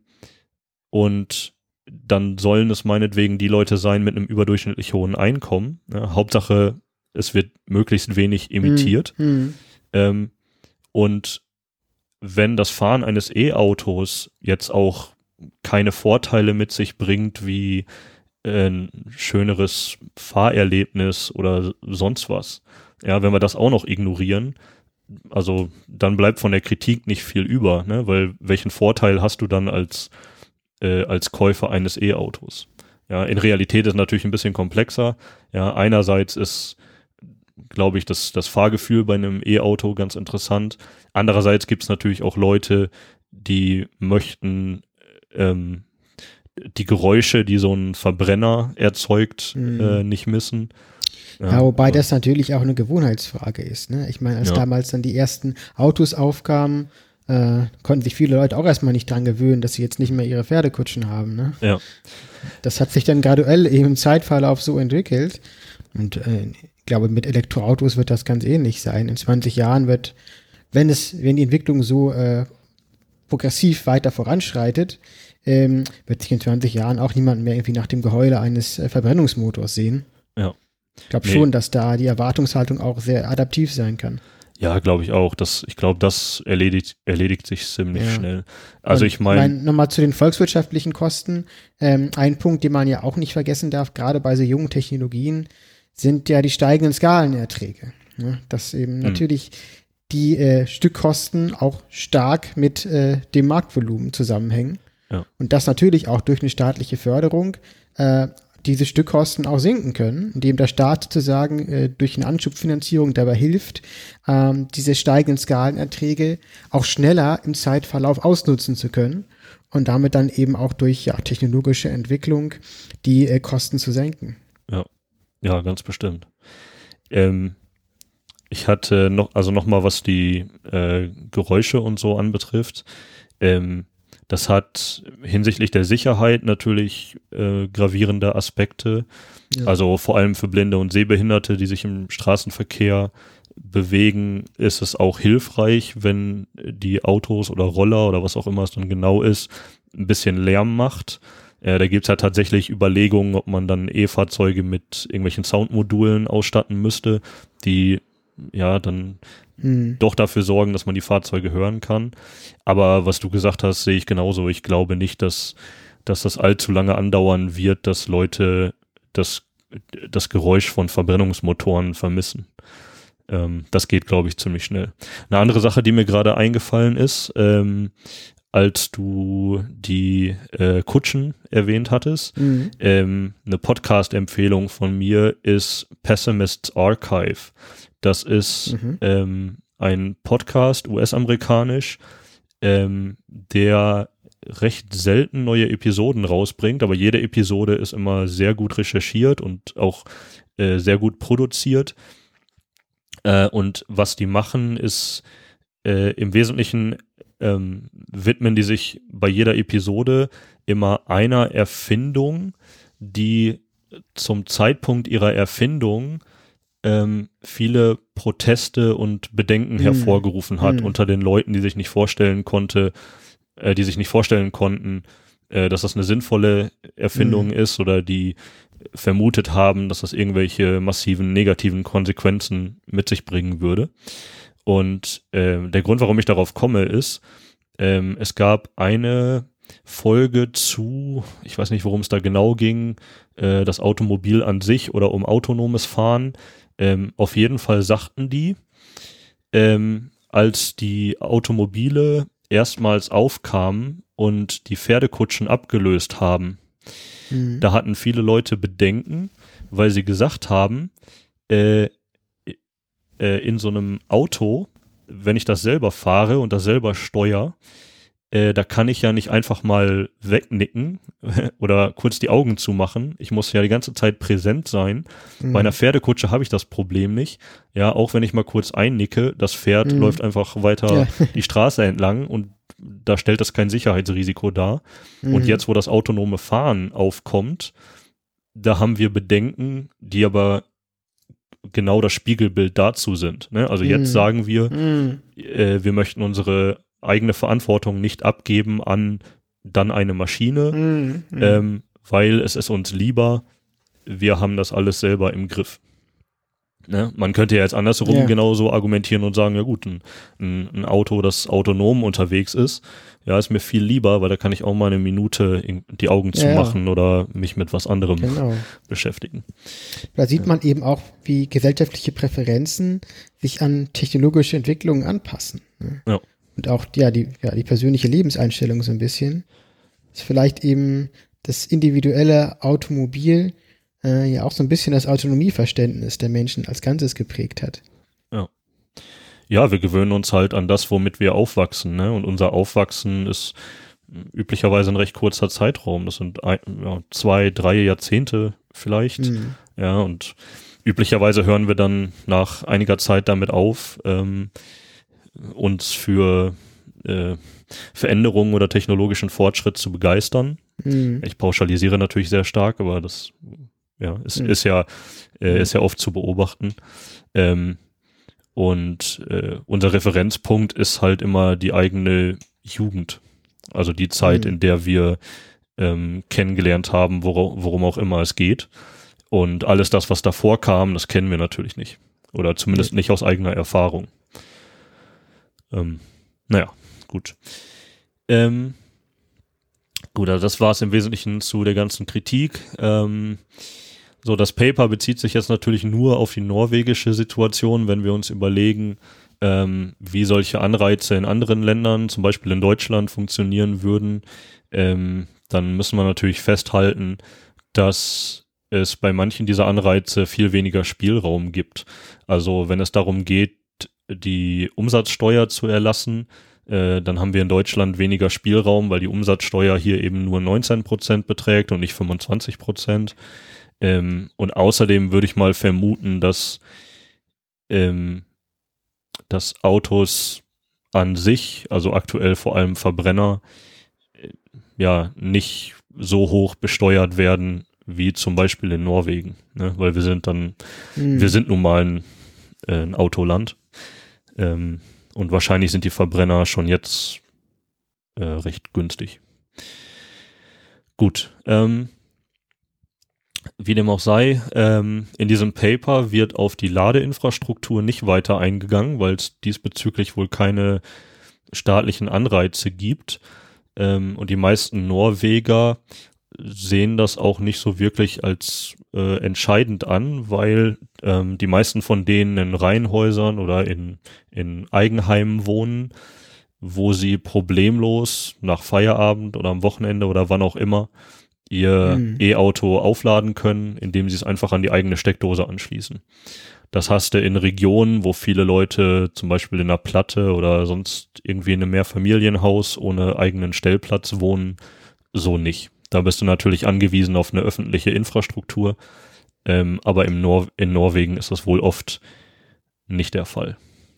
und dann sollen es meinetwegen die Leute sein mit einem überdurchschnittlich hohen Einkommen. Ja, Hauptsache, es wird möglichst wenig emittiert. Mhm. Ähm, und wenn das Fahren eines E-Autos jetzt auch keine Vorteile mit sich bringt, wie äh, ein schöneres Fahrerlebnis oder sonst was, ja, wenn wir das auch noch ignorieren, also dann bleibt von der Kritik nicht viel über, ne? Weil welchen Vorteil hast du dann als als Käufer eines E-Autos. Ja, in Realität ist es natürlich ein bisschen komplexer. Ja, einerseits ist, glaube ich, das, das Fahrgefühl bei einem E-Auto ganz interessant. Andererseits gibt es natürlich auch Leute, die möchten ähm, die Geräusche, die so ein Verbrenner erzeugt, mhm. äh, nicht missen. Ja, ja, wobei das natürlich auch eine Gewohnheitsfrage ist. Ne? Ich meine, als ja. damals dann die ersten Autos aufkamen, äh, konnten sich viele Leute auch erstmal nicht dran gewöhnen, dass sie jetzt nicht mehr ihre Pferdekutschen haben. Ne? Ja. Das hat sich dann graduell eben im Zeitverlauf so entwickelt. Und äh, ich glaube, mit Elektroautos wird das ganz ähnlich sein. In zwanzig Jahren wird, wenn es, wenn die Entwicklung so äh, progressiv weiter voranschreitet, ähm, wird sich in zwanzig Jahren auch niemand mehr irgendwie nach dem Geheule eines äh, Verbrennungsmotors sehen. Ja. Ich glaube nee. schon, dass da die Erwartungshaltung auch sehr adaptiv sein kann. Ja, glaube ich auch. Das, ich glaube, das erledigt, erledigt sich ziemlich ja. schnell. Also Und ich meine. Mein, nochmal zu den volkswirtschaftlichen Kosten. Ähm, ein Punkt, den man ja auch nicht vergessen darf, gerade bei so jungen Technologien, sind ja die steigenden Skalenerträge. Ja, dass eben hm. natürlich die äh, Stückkosten auch stark mit äh, dem Marktvolumen zusammenhängen. Ja. Und das natürlich auch durch eine staatliche Förderung äh, diese Stückkosten auch sinken können, indem der Staat sozusagen äh, durch eine Anschubfinanzierung dabei hilft, ähm, diese steigenden Skalenerträge auch schneller im Zeitverlauf ausnutzen zu können und damit dann eben auch durch ja, technologische Entwicklung die äh, Kosten zu senken. Ja, ja, ganz bestimmt. Ähm, ich hatte noch, also nochmal, was die äh, Geräusche und so anbetrifft, ähm, das hat hinsichtlich der Sicherheit natürlich äh, gravierende Aspekte. Ja. Also vor allem für Blinde und Sehbehinderte, die sich im Straßenverkehr bewegen, ist es auch hilfreich, wenn die Autos oder Roller oder was auch immer es dann genau ist, ein bisschen Lärm macht. Äh, da gibt es ja tatsächlich Überlegungen, ob man dann E-Fahrzeuge mit irgendwelchen Soundmodulen ausstatten müsste, die ja dann hm. doch dafür sorgen, dass man die Fahrzeuge hören kann. Aber was du gesagt hast, sehe ich genauso. Ich glaube nicht, dass, dass das allzu lange andauern wird, dass Leute das, das Geräusch von Verbrennungsmotoren vermissen. Ähm, das geht, glaube ich, ziemlich schnell. Eine andere Sache, die mir gerade eingefallen ist, ähm, als du die äh, Kutschen erwähnt hattest, mhm. ähm, eine Podcast-Empfehlung von mir ist Pessimist's Archive. Das ist mhm. ähm, ein Podcast, U S-amerikanisch, ähm, der recht selten neue Episoden rausbringt, aber jede Episode ist immer sehr gut recherchiert und auch äh, sehr gut produziert. Äh, und was die machen, ist äh, im Wesentlichen ähm, widmen die sich bei jeder Episode immer einer Erfindung, die zum Zeitpunkt ihrer Erfindung ähm, viele Proteste und Bedenken mm. hervorgerufen hat mm. unter den Leuten, die sich nicht vorstellen konnte, äh, die sich nicht vorstellen konnten, äh, dass das eine sinnvolle Erfindung mm. ist oder die vermutet haben, dass das irgendwelche massiven negativen Konsequenzen mit sich bringen würde. Und äh, der Grund, warum ich darauf komme, ist, ähm, es gab eine Folge zu, ich weiß nicht, worum es da genau ging, äh, das Automobil an sich oder um autonomes Fahren. Ähm, auf jeden Fall sagten die, ähm, als die Automobile erstmals aufkamen und die Pferdekutschen abgelöst haben, mhm. da hatten viele Leute Bedenken, weil sie gesagt haben, äh, äh, in so einem Auto, wenn ich das selber fahre und das selber steuere, Äh, da kann ich ja nicht einfach mal wegnicken oder kurz die Augen zumachen. Ich muss ja die ganze Zeit präsent sein. Mhm. Bei einer Pferdekutsche habe ich das Problem nicht. Ja, auch wenn ich mal kurz einnicke, das Pferd mhm. läuft einfach weiter ja. die Straße entlang und da stellt das kein Sicherheitsrisiko dar. Mhm. Und jetzt, wo das autonome Fahren aufkommt, da haben wir Bedenken, die aber genau das Spiegelbild dazu sind. Ne? Also jetzt mhm. sagen wir, mhm. äh, wir möchten unsere eigene Verantwortung nicht abgeben an dann eine Maschine, mm, mm. Ähm, weil es ist uns lieber, wir haben das alles selber im Griff. Ne? Man könnte ja jetzt andersrum yeah. genauso argumentieren und sagen, ja gut, ein, ein, ein Auto, das autonom unterwegs ist, ja, ist mir viel lieber, weil da kann ich auch mal eine Minute die Augen ja, zumachen ja. oder mich mit was anderem genau. beschäftigen. Da sieht ja. man eben auch, wie gesellschaftliche Präferenzen sich an technologische Entwicklungen anpassen. Ne? Ja. Und auch ja die, ja, die persönliche Lebenseinstellung so ein bisschen. Ist vielleicht eben das individuelle Automobil äh, ja auch so ein bisschen das Autonomieverständnis der Menschen als Ganzes geprägt hat. Ja. Ja, wir gewöhnen uns halt an das, womit wir aufwachsen, ne? Und unser Aufwachsen ist üblicherweise ein recht kurzer Zeitraum. Das sind ein, ja, zwei, drei Jahrzehnte vielleicht. Mhm. Ja, und üblicherweise hören wir dann nach einiger Zeit damit auf, ähm, uns für äh, Veränderungen oder technologischen Fortschritt zu begeistern. Mhm. Ich pauschalisiere natürlich sehr stark, aber das ja, ist, mhm. ist ja äh, ist ja oft zu beobachten. Ähm, und äh, unser Referenzpunkt ist halt immer die eigene Jugend. Also die Zeit, mhm. in der wir ähm, kennengelernt haben, wor- worum auch immer es geht. Und alles das, was davor kam, das kennen wir natürlich nicht. Oder zumindest mhm. nicht aus eigener Erfahrung. Ähm, naja, gut. Ähm, gut, also das war es im Wesentlichen zu der ganzen Kritik. Ähm, so, das Paper bezieht sich jetzt natürlich nur auf die norwegische Situation, wenn wir uns überlegen, ähm, wie solche Anreize in anderen Ländern, zum Beispiel in Deutschland, funktionieren würden. Ähm, dann müssen wir natürlich festhalten, dass es bei manchen dieser Anreize viel weniger Spielraum gibt. Also wenn es darum geht, die Umsatzsteuer zu erlassen, äh, dann haben wir in Deutschland weniger Spielraum, weil die Umsatzsteuer hier eben nur neunzehn Prozent beträgt und nicht fünfundzwanzig Prozent. Ähm, und außerdem würde ich mal vermuten, dass, ähm, dass Autos an sich, also aktuell vor allem Verbrenner, äh, ja nicht so hoch besteuert werden wie zum Beispiel in Norwegen, ne? Weil wir sind dann, mhm. wir sind nun mal ein, äh, ein Autoland. Ähm, und wahrscheinlich sind die Verbrenner schon jetzt äh, recht günstig. Gut, ähm, wie dem auch sei, ähm, in diesem Paper wird auf die Ladeinfrastruktur nicht weiter eingegangen, weil es diesbezüglich wohl keine staatlichen Anreize gibt. Ähm, und die meisten Norweger sehen das auch nicht so wirklich als äh, entscheidend an, weil ähm, die meisten von denen in Reihenhäusern oder in, in Eigenheimen wohnen, wo sie problemlos nach Feierabend oder am Wochenende oder wann auch immer ihr mhm. E-Auto aufladen können, indem sie es einfach an die eigene Steckdose anschließen. Das hast du in Regionen, wo viele Leute zum Beispiel in einer Platte oder sonst irgendwie in einem Mehrfamilienhaus ohne eigenen Stellplatz wohnen, so nicht. Da bist du natürlich angewiesen auf eine öffentliche Infrastruktur, ähm, aber im Nor- in Norwegen ist das wohl oft nicht der Fall.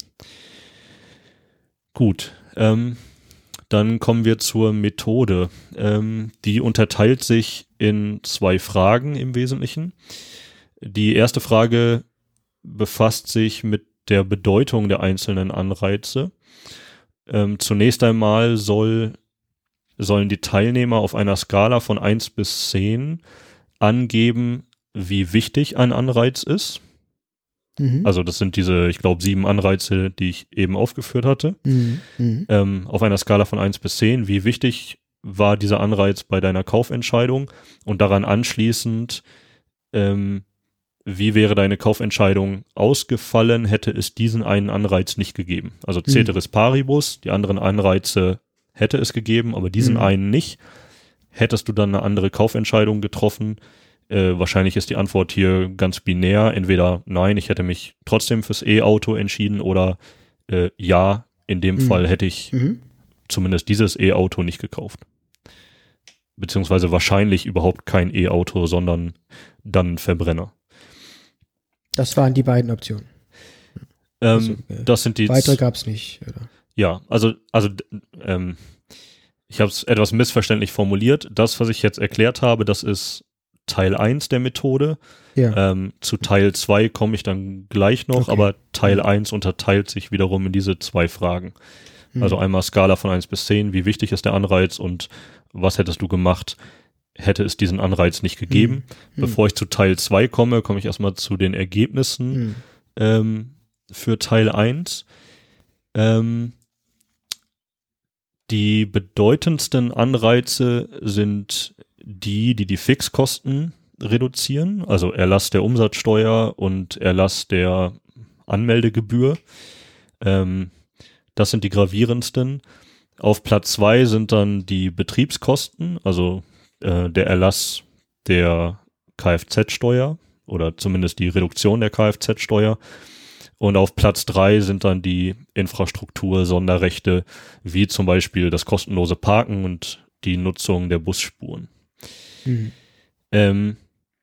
Gut, ähm, dann kommen wir zur Methode. Ähm, die unterteilt sich in zwei Fragen im Wesentlichen. Die erste Frage befasst sich mit der Bedeutung der einzelnen Anreize. Ähm, zunächst einmal soll sollen die Teilnehmer auf einer Skala von eins bis zehn angeben, wie wichtig ein Anreiz ist. Mhm. Also das sind diese, ich glaube, sieben Anreize, die ich eben aufgeführt hatte. Mhm. Mhm. Ähm, auf einer Skala von eins bis zehn, wie wichtig war dieser Anreiz bei deiner Kaufentscheidung? Und daran anschließend, ähm, wie wäre deine Kaufentscheidung ausgefallen, hätte es diesen einen Anreiz nicht gegeben? Also Ceteris paribus, die anderen Anreize hätte es gegeben, aber diesen mhm. einen nicht. Hättest du dann eine andere Kaufentscheidung getroffen? Äh, wahrscheinlich ist die Antwort hier ganz binär. Entweder nein, ich hätte mich trotzdem fürs E-Auto entschieden oder äh, ja, in dem mhm. Fall hätte ich mhm. zumindest dieses E-Auto nicht gekauft. Beziehungsweise wahrscheinlich überhaupt kein E-Auto, sondern dann Verbrenner. Das waren die beiden Optionen. Ähm, also, äh, das sind die weitere gab es nicht, oder? Ja, also, also ähm, ich habe es etwas missverständlich formuliert. Das, was ich jetzt erklärt habe, das ist Teil eins der Methode. Ja. Ähm, zu Teil zwei komme ich dann gleich noch, okay. aber Teil mhm. eins unterteilt sich wiederum in diese zwei Fragen. Mhm. Also einmal Skala von eins bis zehn, wie wichtig ist der Anreiz und was hättest du gemacht, hätte es diesen Anreiz nicht gegeben. Mhm. Bevor ich zu Teil zwei komme, komme ich erstmal zu den Ergebnissen mhm. ähm, für Teil eins. Ähm, Die bedeutendsten Anreize sind die, die die Fixkosten reduzieren, also Erlass der Umsatzsteuer und Erlass der Anmeldegebühr. Ähm, das sind die gravierendsten. Auf Platz zwei sind dann die Betriebskosten, also äh, der Erlass der Kfz-Steuer oder zumindest die Reduktion der Kfz-Steuer. Und auf Platz drei sind dann die Infrastruktur-Sonderrechte, wie zum Beispiel das kostenlose Parken und die Nutzung der Busspuren. Mhm. Ähm,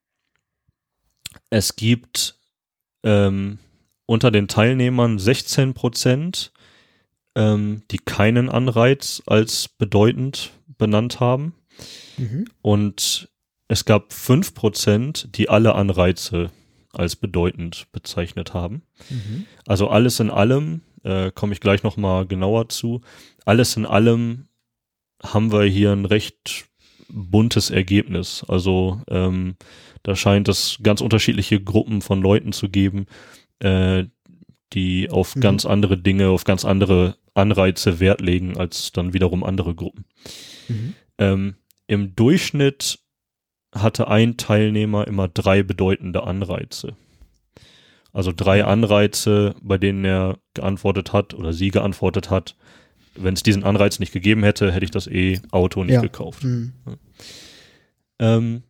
es gibt ähm, unter den Teilnehmern sechzehn Prozent, ähm, die keinen Anreiz als bedeutend benannt haben. Mhm. Und es gab fünf Prozent, die alle Anreize als bedeutend bezeichnet haben. Mhm. Also alles in allem, äh, komme ich gleich nochmal genauer zu, alles in allem haben wir hier ein recht buntes Ergebnis. Also ähm, da scheint es ganz unterschiedliche Gruppen von Leuten zu geben, äh, die auf mhm. ganz andere Dinge, auf ganz andere Anreize Wert legen als dann wiederum andere Gruppen. Mhm. Ähm, im Durchschnitt hatte ein Teilnehmer immer drei bedeutende Anreize. Also drei Anreize, bei denen er geantwortet hat oder sie geantwortet hat, wenn es diesen Anreiz nicht gegeben hätte, hätte ich das E-Auto nicht ja. gekauft. Mhm. Ja. Ähm,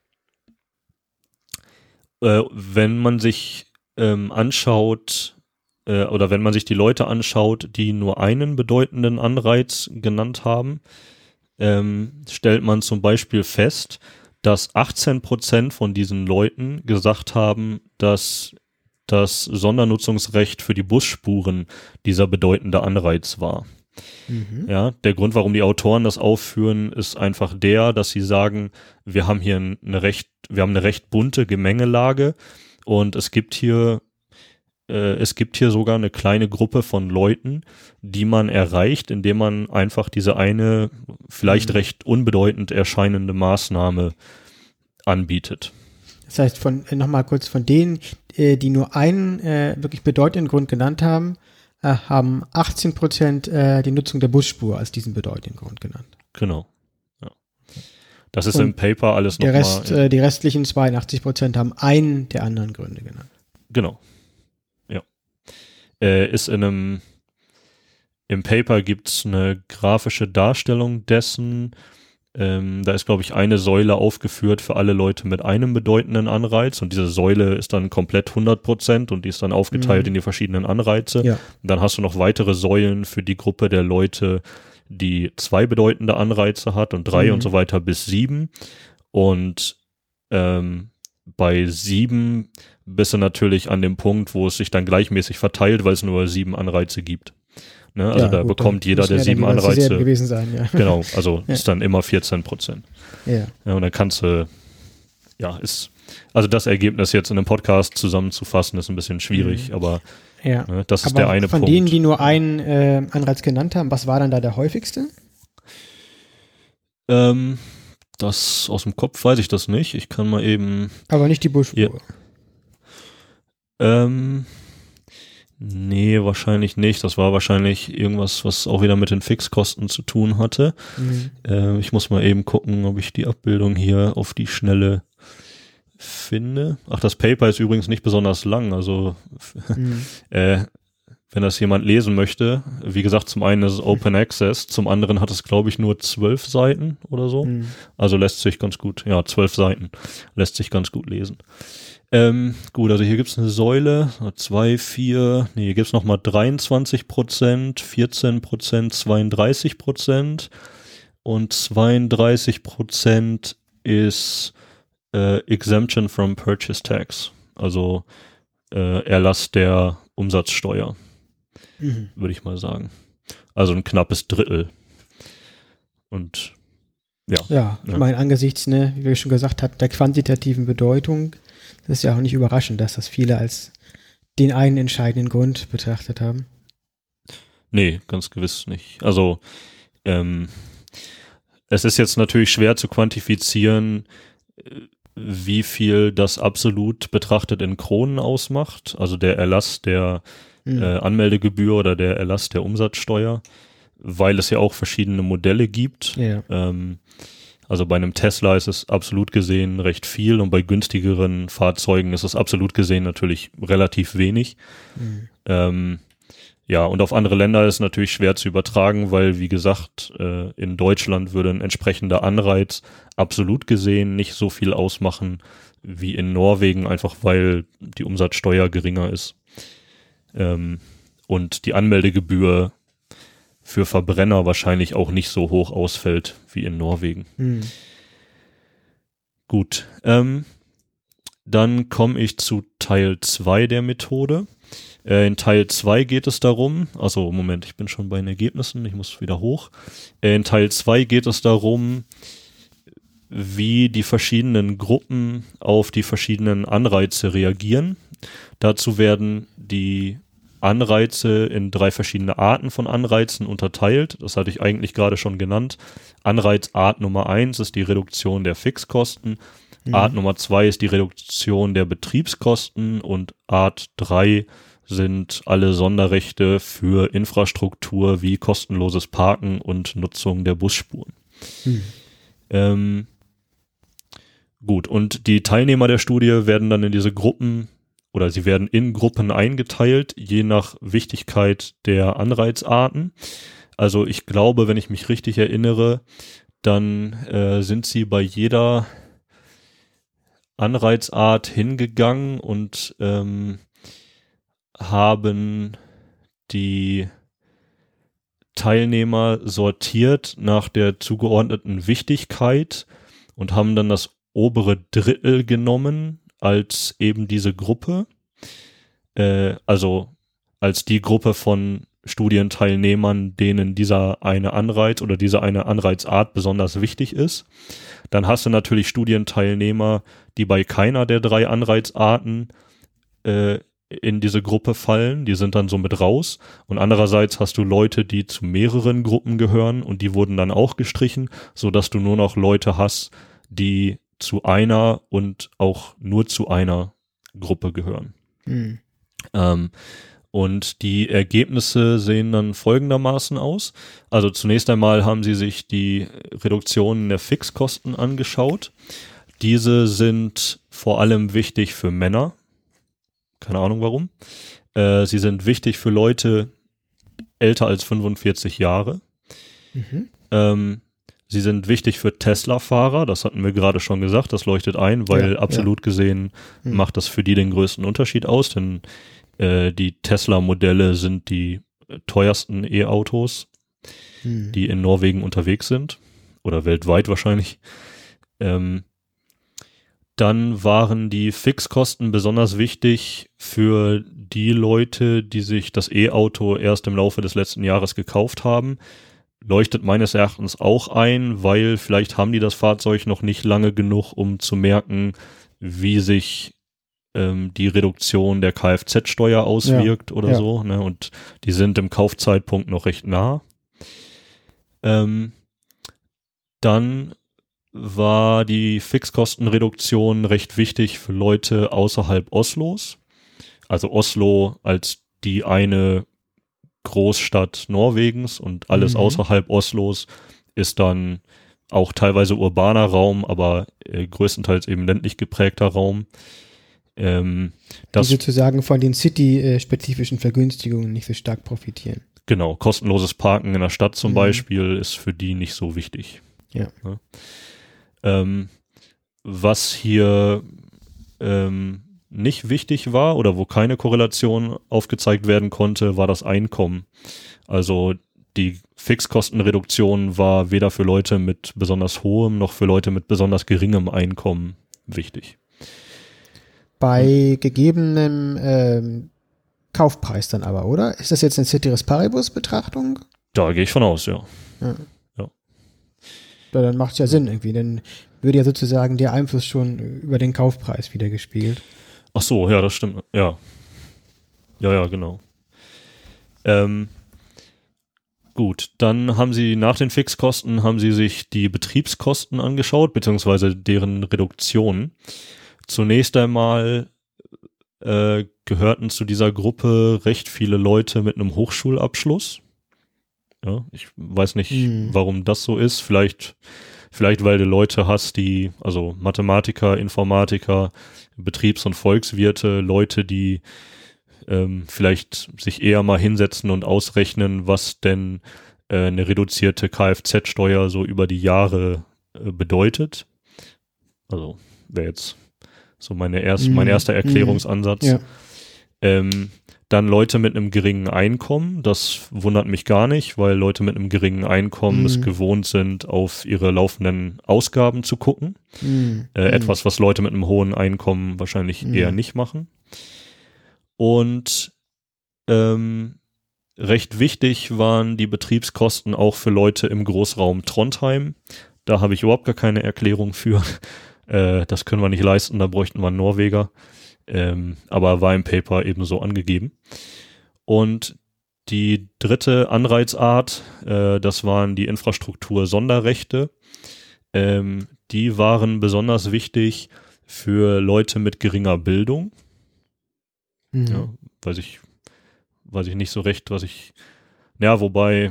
äh, wenn man sich ähm, anschaut äh, oder wenn man sich die Leute anschaut, die nur einen bedeutenden Anreiz genannt haben, ähm, stellt man zum Beispiel fest, dass achtzehn Prozent von diesen Leuten gesagt haben, dass das Sondernutzungsrecht für die Busspuren dieser bedeutende Anreiz war. Mhm. Ja, der Grund, warum die Autoren das aufführen, ist einfach der, dass sie sagen, wir haben hier eine recht, wir haben eine recht bunte Gemengelage und es gibt hier, äh, es gibt hier sogar eine kleine Gruppe von Leuten, die man erreicht, indem man einfach diese eine, vielleicht mhm. recht unbedeutend erscheinende Maßnahme anbietet. Das heißt, von nochmal kurz von denen, äh, die nur einen äh, wirklich bedeutenden Grund genannt haben, äh, haben achtzehn Prozent äh, die Nutzung der Busspur als diesen bedeutenden Grund genannt. Genau. Ja. Das ist Und im Paper alles nochmal. Rest, äh, die restlichen zweiundachtzig Prozent haben einen der anderen Gründe genannt. Genau. Ja. Äh, ist in einem, im Paper gibt es eine grafische Darstellung dessen. Ähm, da ist, glaube ich, eine Säule aufgeführt für alle Leute mit einem bedeutenden Anreiz und diese Säule ist dann komplett hundert Prozent und die ist dann aufgeteilt mhm. in die verschiedenen Anreize. Ja. Und dann hast du noch weitere Säulen für die Gruppe der Leute, die zwei bedeutende Anreize hat und drei mhm. und so weiter bis sieben. Und ähm, bei sieben bist du natürlich an dem Punkt, wo es sich dann gleichmäßig verteilt, weil es nur sieben Anreize gibt. Ne, also ja, da gut, bekommt jeder der sieben Anreize. Gewesen sein, ja. Genau, also ja. ist dann immer vierzehn Prozent. Ja. Ja, und dann kannst du, ja, ist, also das Ergebnis jetzt in einem Podcast zusammenzufassen, ist ein bisschen schwierig, mhm. aber ja. ne, das ist aber der eine von Punkt. Von denen, die nur einen äh, Anreiz genannt haben, was war dann da der häufigste? Ähm, das aus dem Kopf weiß ich das nicht. Ich kann mal eben. Aber nicht die Busspur. Ja. Ähm. Nee, wahrscheinlich nicht. Das war wahrscheinlich irgendwas, was auch wieder mit den Fixkosten zu tun hatte. Mhm. Äh, ich muss mal eben gucken, ob ich die Abbildung hier auf die Schnelle finde. Ach, das Paper ist übrigens nicht besonders lang. Also mhm. äh, wenn das jemand lesen möchte, wie gesagt, zum einen ist es Open Access, zum anderen hat es, glaube ich, nur zwölf Seiten oder so. Mhm. Also lässt sich ganz gut, ja, zwölf Seiten, lässt sich ganz gut lesen. Ähm, gut, also hier gibt es eine Säule, zwei, vier, nee, hier gibt es nochmal dreiundzwanzig Prozent, vierzehn Prozent, zweiunddreißig Prozent und zweiunddreißig Prozent ist äh, Exemption from Purchase Tax, also äh, Erlass der Umsatzsteuer, mhm. würde ich mal sagen. Also ein knappes Drittel. Und ja. Ja, ich ja. meine, angesichts, ne, wie wir schon gesagt haben, der quantitativen Bedeutung, das ist ja auch nicht überraschend, dass das viele als den einen entscheidenden Grund betrachtet haben. Nee, ganz gewiss nicht. Also ähm, es ist jetzt natürlich schwer zu quantifizieren, wie viel das absolut betrachtet in Kronen ausmacht, also der Erlass der mhm. äh, Anmeldegebühr oder der Erlass der Umsatzsteuer, weil es ja auch verschiedene Modelle gibt. Ja. Ähm, Also bei einem Tesla ist es absolut gesehen recht viel und bei günstigeren Fahrzeugen ist es absolut gesehen natürlich relativ wenig. Mhm. Ähm, Ja, und auf andere Länder ist natürlich schwer zu übertragen, weil, wie gesagt, äh, in Deutschland würde ein entsprechender Anreiz absolut gesehen nicht so viel ausmachen wie in Norwegen, einfach weil die Umsatzsteuer geringer ist. Ähm, und die Anmeldegebühr für Verbrenner wahrscheinlich auch nicht so hoch ausfällt wie in Norwegen. Hm. Gut, ähm, dann komme ich zu Teil zwei der Methode. Äh, in Teil zwei geht es darum, also Moment, ich bin schon bei den Ergebnissen, ich muss wieder hoch. Äh, in Teil zwei geht es darum, wie die verschiedenen Gruppen auf die verschiedenen Anreize reagieren. Dazu werden die Anreize in drei verschiedene Arten von Anreizen unterteilt. Das hatte ich eigentlich gerade schon genannt. Anreizart Nummer eins ist die Reduktion der Fixkosten. Mhm. Art Nummer zwei ist die Reduktion der Betriebskosten und Art drei sind alle Sonderrechte für Infrastruktur wie kostenloses Parken und Nutzung der Busspuren. Mhm. Ähm, gut, und die Teilnehmer der Studie werden dann in diese Gruppen oder sie werden in Gruppen eingeteilt, je nach Wichtigkeit der Anreizarten. Also ich glaube, wenn ich mich richtig erinnere, dann äh, sind sie bei jeder Anreizart hingegangen und ähm, haben die Teilnehmer sortiert nach der zugeordneten Wichtigkeit und haben dann das obere Drittel genommen als eben diese Gruppe, äh, also als die Gruppe von Studienteilnehmern, denen dieser eine Anreiz oder diese eine Anreizart besonders wichtig ist. Dann hast du natürlich Studienteilnehmer, die bei keiner der drei Anreizarten äh, in diese Gruppe fallen, die sind dann so mit raus. Und andererseits hast du Leute, die zu mehreren Gruppen gehören und die wurden dann auch gestrichen, sodass du nur noch Leute hast, die zu einer und auch nur zu einer Gruppe gehören. Mhm. Ähm, und die Ergebnisse sehen dann folgendermaßen aus. Also zunächst einmal haben sie sich die Reduktionen der Fixkosten angeschaut. Diese sind vor allem wichtig für Männer. Keine Ahnung warum. Äh, sie sind wichtig für Leute älter als fünfundvierzig Jahre. Mhm. Ähm, Sie sind wichtig für Tesla-Fahrer, das hatten wir gerade schon gesagt, das leuchtet ein, weil ja, absolut ja. gesehen hm. macht das für die den größten Unterschied aus, denn äh, die Tesla-Modelle sind die teuersten E-Autos, hm. die in Norwegen unterwegs sind oder weltweit wahrscheinlich. Ähm, dann waren die Fixkosten besonders wichtig für die Leute, die sich das E-Auto erst im Laufe des letzten Jahres gekauft haben. Leuchtet meines Erachtens auch ein, weil vielleicht haben die das Fahrzeug noch nicht lange genug, um zu merken, wie sich ähm, die Reduktion der Kfz-Steuer auswirkt ja, oder ja. so. Ne? Und die sind im Kaufzeitpunkt noch recht nah. Ähm, dann war die Fixkostenreduktion recht wichtig für Leute außerhalb Oslos. Also Oslo als die eine Großstadt Norwegens und alles mhm. außerhalb Oslos ist dann auch teilweise urbaner Raum, aber äh, größtenteils eben ländlich geprägter Raum. Ähm, das, die sozusagen von den City-spezifischen Vergünstigungen nicht so stark profitieren. Genau, kostenloses Parken in der Stadt zum mhm. Beispiel ist für die nicht so wichtig. Ja. Ja. Ähm, was hier ähm, nicht wichtig war oder wo keine Korrelation aufgezeigt werden konnte, war das Einkommen. Also die Fixkostenreduktion war weder für Leute mit besonders hohem noch für Leute mit besonders geringem Einkommen wichtig. Bei hm. gegebenem ähm, Kaufpreis dann aber, oder? Ist das jetzt eine Ceteris Paribus-Betrachtung? Da gehe ich von aus, ja. Ja. ja. ja dann macht es ja Sinn irgendwie. Dann würde ja sozusagen der Einfluss schon über den Kaufpreis wieder gespielt. Ach so, ja, das stimmt. Ja. Ja, ja, genau. Ähm, gut, dann haben sie nach den Fixkosten haben sie sich die Betriebskosten angeschaut, beziehungsweise deren Reduktion. Zunächst einmal äh, gehörten zu dieser Gruppe recht viele Leute mit einem Hochschulabschluss. Ja, ich weiß nicht, hm. warum das so ist. Vielleicht, vielleicht weil du Leute hast, die, also Mathematiker, Informatiker, Betriebs- und Volkswirte, Leute, die ähm, vielleicht sich eher mal hinsetzen und ausrechnen, was denn äh, eine reduzierte Kfz-Steuer so über die Jahre äh, bedeutet. Also wäre jetzt so meine erst, mm, mein erster Erklärungsansatz. Ja. Ähm, dann Leute mit einem geringen Einkommen, das wundert mich gar nicht, weil Leute mit einem geringen Einkommen mm. es gewohnt sind, auf ihre laufenden Ausgaben zu gucken. Mm. Äh, mm. Etwas, was Leute mit einem hohen Einkommen wahrscheinlich mm. eher nicht machen. Und ähm, recht wichtig waren die Betriebskosten auch für Leute im Großraum Trondheim. Da habe ich überhaupt gar keine Erklärung für. Äh, das können wir nicht leisten, da bräuchten wir einen Norweger. Ähm, aber war im Paper ebenso angegeben. Und die dritte Anreizart, äh, das waren die Infrastruktur-Sonderrechte. Ähm, die waren besonders wichtig für Leute mit geringer Bildung. Mhm. Ja, weiß ich, weiß ich nicht so recht, was ich, ja, wobei,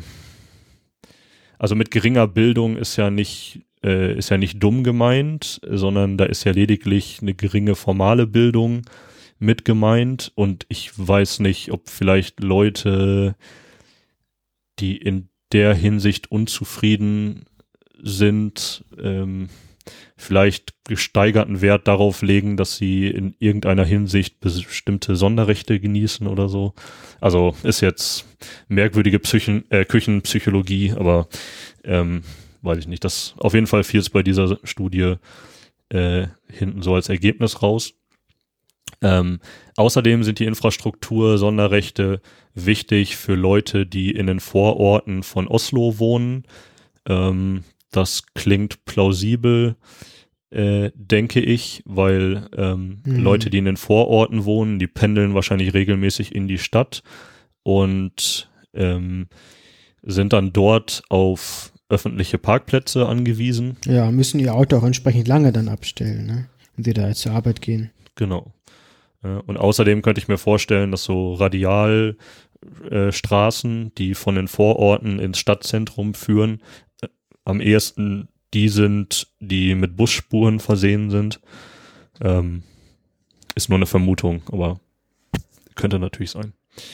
also mit geringer Bildung ist ja nicht Äh, ist ja nicht dumm gemeint, sondern da ist ja lediglich eine geringe formale Bildung mit gemeint und ich weiß nicht, ob vielleicht Leute, die in der Hinsicht unzufrieden sind, ähm, vielleicht gesteigerten Wert darauf legen, dass sie in irgendeiner Hinsicht bestimmte Sonderrechte genießen oder so. Also ist jetzt merkwürdige Psychen, äh, Küchenpsychologie, aber ähm, weiß ich nicht, das auf jeden Fall fiel es bei dieser Studie äh, hinten so als Ergebnis raus. Ähm, außerdem sind die Infrastruktur-Sonderrechte wichtig für Leute, die in den Vororten von Oslo wohnen. Ähm, das klingt plausibel, äh, denke ich, weil ähm, mhm. Leute, die in den Vororten wohnen, die pendeln wahrscheinlich regelmäßig in die Stadt und ähm, sind dann dort auf öffentliche Parkplätze angewiesen. Ja, müssen ihr Auto auch entsprechend lange dann abstellen, ne? Wenn sie da jetzt zur Arbeit gehen. Genau. Und außerdem könnte ich mir vorstellen, dass so Radialstraßen, äh, die von den Vororten ins Stadtzentrum führen, äh, am ehesten die sind, die mit Busspuren versehen sind. Ähm, ist nur eine Vermutung, aber könnte natürlich sein.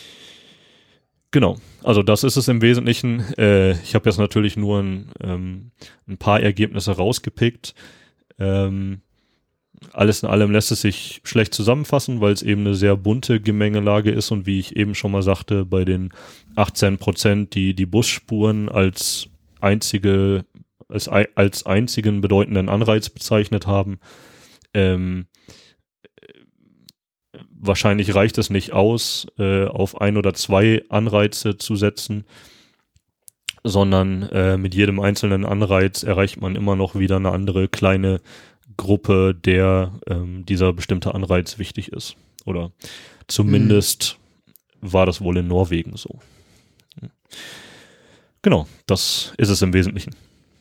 Genau, also das ist es im Wesentlichen. Äh, ich habe jetzt natürlich nur ein, ähm, ein paar Ergebnisse rausgepickt. Ähm, alles in allem lässt es sich schlecht zusammenfassen, weil es eben eine sehr bunte Gemengelage ist und wie ich eben schon mal sagte, bei den achtzehn Prozent, die die Busspuren als einzige, als, als einzigen bedeutenden Anreiz bezeichnet haben, ähm, wahrscheinlich reicht es nicht aus, äh, auf ein oder zwei Anreize zu setzen, sondern äh, mit jedem einzelnen Anreiz erreicht man immer noch wieder eine andere kleine Gruppe, der ähm, dieser bestimmte Anreiz wichtig ist. Oder zumindest mhm. war das wohl in Norwegen so. Genau, das ist es im Wesentlichen.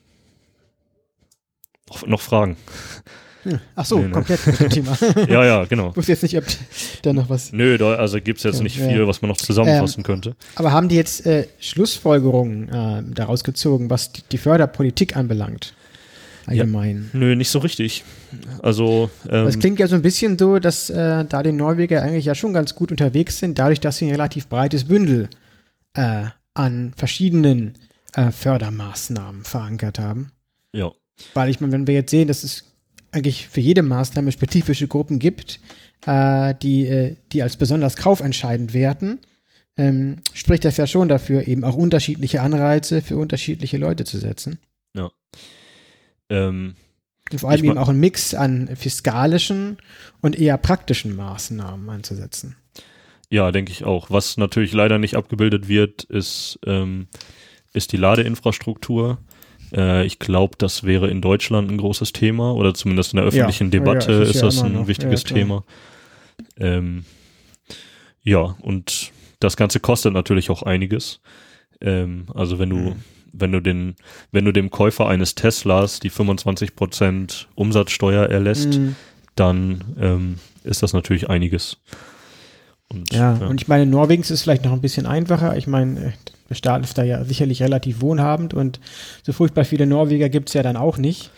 Noch, noch Fragen? Ach so, nee, nee. komplett mit dem Thema. Ja, ja, genau. Ich wusste jetzt nicht, ob da noch was... Nö, da also gibt es jetzt ja, nicht viel, ja. was man noch zusammenfassen ähm, könnte. Aber haben die jetzt äh, Schlussfolgerungen äh, daraus gezogen, was die, die Förderpolitik anbelangt? Allgemein. Ja, nö, nicht so richtig. Also... Ähm, es klingt ja so ein bisschen so, dass äh, da die Norweger eigentlich ja schon ganz gut unterwegs sind, dadurch, dass sie ein relativ breites Bündel äh, an verschiedenen äh, Fördermaßnahmen verankert haben. Ja. Weil ich meine, wenn wir jetzt sehen, dass es eigentlich für jede Maßnahme spezifische Gruppen gibt, äh, die, äh, die als besonders kaufentscheidend werten, ähm, spricht das ja schon dafür, eben auch unterschiedliche Anreize für unterschiedliche Leute zu setzen. Ja. Ähm, und vor allem eben auch einen Mix an fiskalischen und eher praktischen Maßnahmen einzusetzen. Ja, denke ich auch. Was natürlich leider nicht abgebildet wird, ist, ähm, ist die Ladeinfrastruktur. Ich glaube, das wäre in Deutschland ein großes Thema oder zumindest in der öffentlichen ja, Debatte ja, ist, ist ja das ein noch. wichtiges ja, Thema. Ähm, ja, und das Ganze kostet natürlich auch einiges. Ähm, also wenn du, mhm. wenn du den, wenn du dem Käufer eines Teslas die fünfundzwanzig Prozent Umsatzsteuer erlässt, mhm. dann ähm, ist das natürlich einiges. Und, ja, ja, und ich meine, Norwegen ist es vielleicht noch ein bisschen einfacher. Ich meine, der Staat ist da ja sicherlich relativ wohnhabend und so furchtbar viele Norweger gibt es ja dann auch nicht.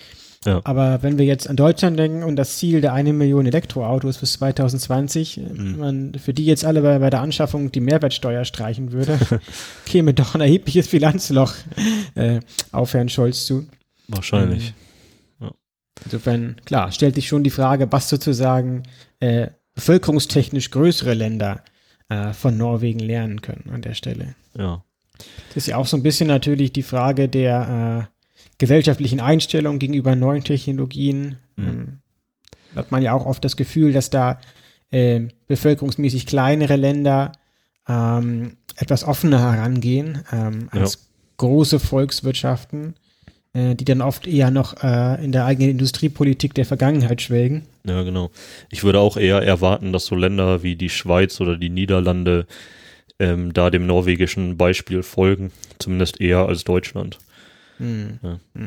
Ja. Aber wenn wir jetzt an Deutschland denken und das Ziel der eine Million Elektroautos bis zwanzig zwanzig, Mhm. man für die jetzt alle bei, bei der Anschaffung die Mehrwertsteuer streichen würde, käme doch ein erhebliches Bilanzloch äh, auf Herrn Scholz zu. Wahrscheinlich. Ähm, insofern, klar, stellt sich schon die Frage, was sozusagen äh, bevölkerungstechnisch größere Länder äh, von Norwegen lernen können an der Stelle. Ja. Das ist ja auch so ein bisschen natürlich die Frage der äh, gesellschaftlichen Einstellung gegenüber neuen Technologien. Mhm. Ähm, hat man ja auch oft das Gefühl, dass da äh, bevölkerungsmäßig kleinere Länder ähm, etwas offener herangehen ähm, als Ja. große Volkswirtschaften, äh, die dann oft eher noch äh, in der eigenen Industriepolitik der Vergangenheit schwelgen. Ja, genau. Ich würde auch eher erwarten, dass so Länder wie die Schweiz oder die Niederlande ähm, da dem norwegischen Beispiel folgen. Zumindest eher als Deutschland. Hm. Ja. Hm.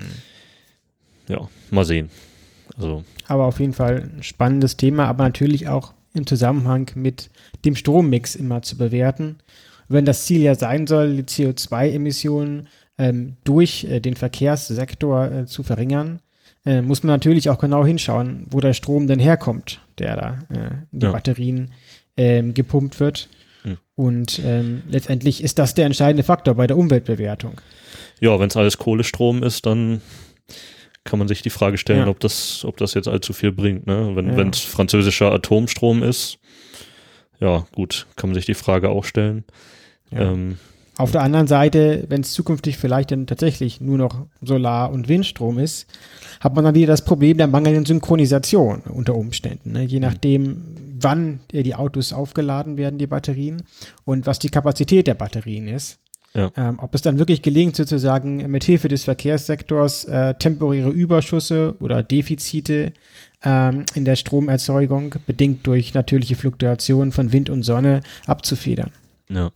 Ja, mal sehen. Also, Aber auf jeden Fall ein spannendes Thema, aber natürlich auch im Zusammenhang mit dem Strommix immer zu bewerten. Wenn das Ziel ja sein soll, die C O zwei Emissionen ähm, durch äh, den Verkehrssektor äh, zu verringern, äh, muss man natürlich auch genau hinschauen, wo der Strom denn herkommt, der da äh, in die Ja. Batterien ähm, gepumpt wird. Hm. Und ähm, letztendlich ist das der entscheidende Faktor bei der Umweltbewertung. ja, wenn es alles Kohlestrom ist, dann kann man sich die Frage stellen, Ja. ob das, ob das jetzt allzu viel bringt. Ne? Wenn Ja. es französischer Atomstrom ist, ja gut, kann man sich die Frage auch stellen. Ja. Ähm, Auf der anderen Seite, wenn es zukünftig vielleicht dann tatsächlich nur noch Solar- und Windstrom ist, hat man dann wieder das Problem der mangelnden Synchronisation unter Umständen. Ne? Je nachdem, wann äh, die Autos aufgeladen werden, die Batterien, und was die Kapazität der Batterien ist. Ja. Ähm, ob es dann wirklich gelingt, sozusagen mit Hilfe des Verkehrssektors äh, temporäre Überschüsse oder Defizite ähm, in der Stromerzeugung, bedingt durch natürliche Fluktuationen von Wind und Sonne, abzufedern. Ja.